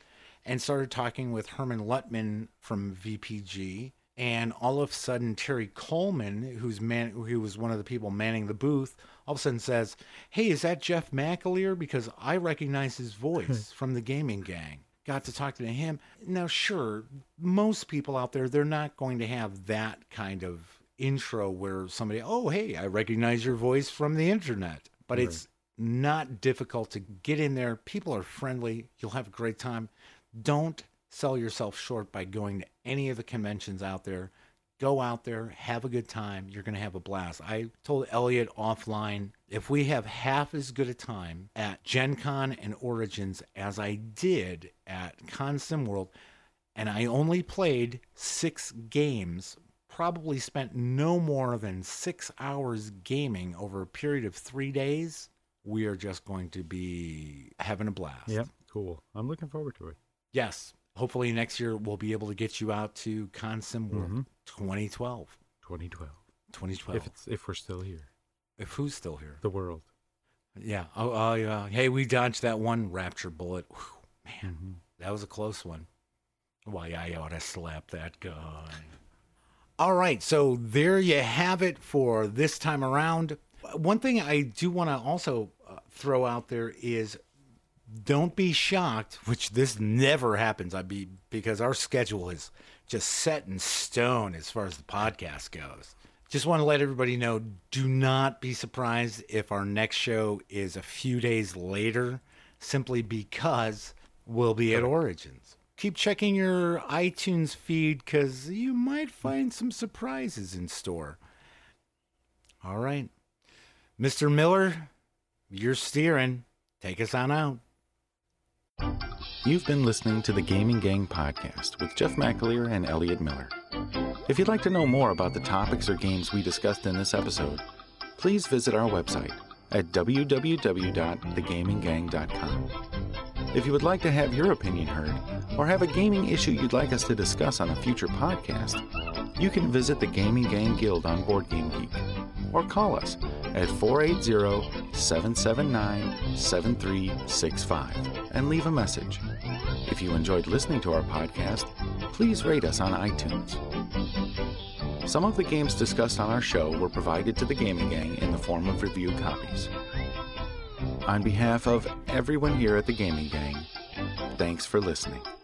and started talking with Herman Luttman from VPG. And all of a sudden, Terry Coleman, who was one of the people manning the booth, all of a sudden says, "Hey, is that Jeff McAleer? Because I recognize his voice from the Gaming Gang." Got to talk to him. Now, sure, most people out there, they're not going to have that kind of intro where somebody, "Oh, hey, I recognize your voice from the internet." But Right. It's not difficult to get in there. People are friendly. You'll have a great time. Don't sell yourself short by going to any of the conventions out there. Go out there, have a good time. You're going to have a blast. I told Elliot offline, if we have half as good a time at Gen Con and Origins as I did at ConSimWorld, and I only played 6 games, probably spent no more than 6 hours gaming over a period of 3 days, we are just going to be having a blast. Yep, cool. I'm looking forward to it. Yes. Hopefully next year we'll be able to get you out to ConSimWorld 2012. 2012. If we're still here. If who's still here? The world. Yeah. Oh, yeah. Hey, we dodged that one Rapture bullet. Whew, man, that was a close one. Why, I ought to slap that guy. All right. So there you have it for this time around. One thing I do want to also throw out there is, don't be shocked, which this never happens. Because our schedule is just set in stone as far as the podcast goes. Just want to let everybody know, do not be surprised if our next show is a few days later, simply because we'll be at Origins. Keep checking your iTunes feed because you might find some surprises in store. All right. Mr. Miller, you're steering. Take us on out. You've been listening to the Gaming Gang podcast with Jeff McAleer and Elliot Miller. If you'd like to know more about the topics or games we discussed in this episode, please visit our website at www.thegaminggang.com. If you would like to have your opinion heard or have a gaming issue you'd like us to discuss on a future podcast, you can visit the Gaming Gang Guild on BoardGameGeek or call us at 480-779-7365 and leave a message. If you enjoyed listening to our podcast, please rate us on iTunes. Some of the games discussed on our show were provided to the Gaming Gang in the form of review copies. On behalf of everyone here at the Gaming Gang, thanks for listening.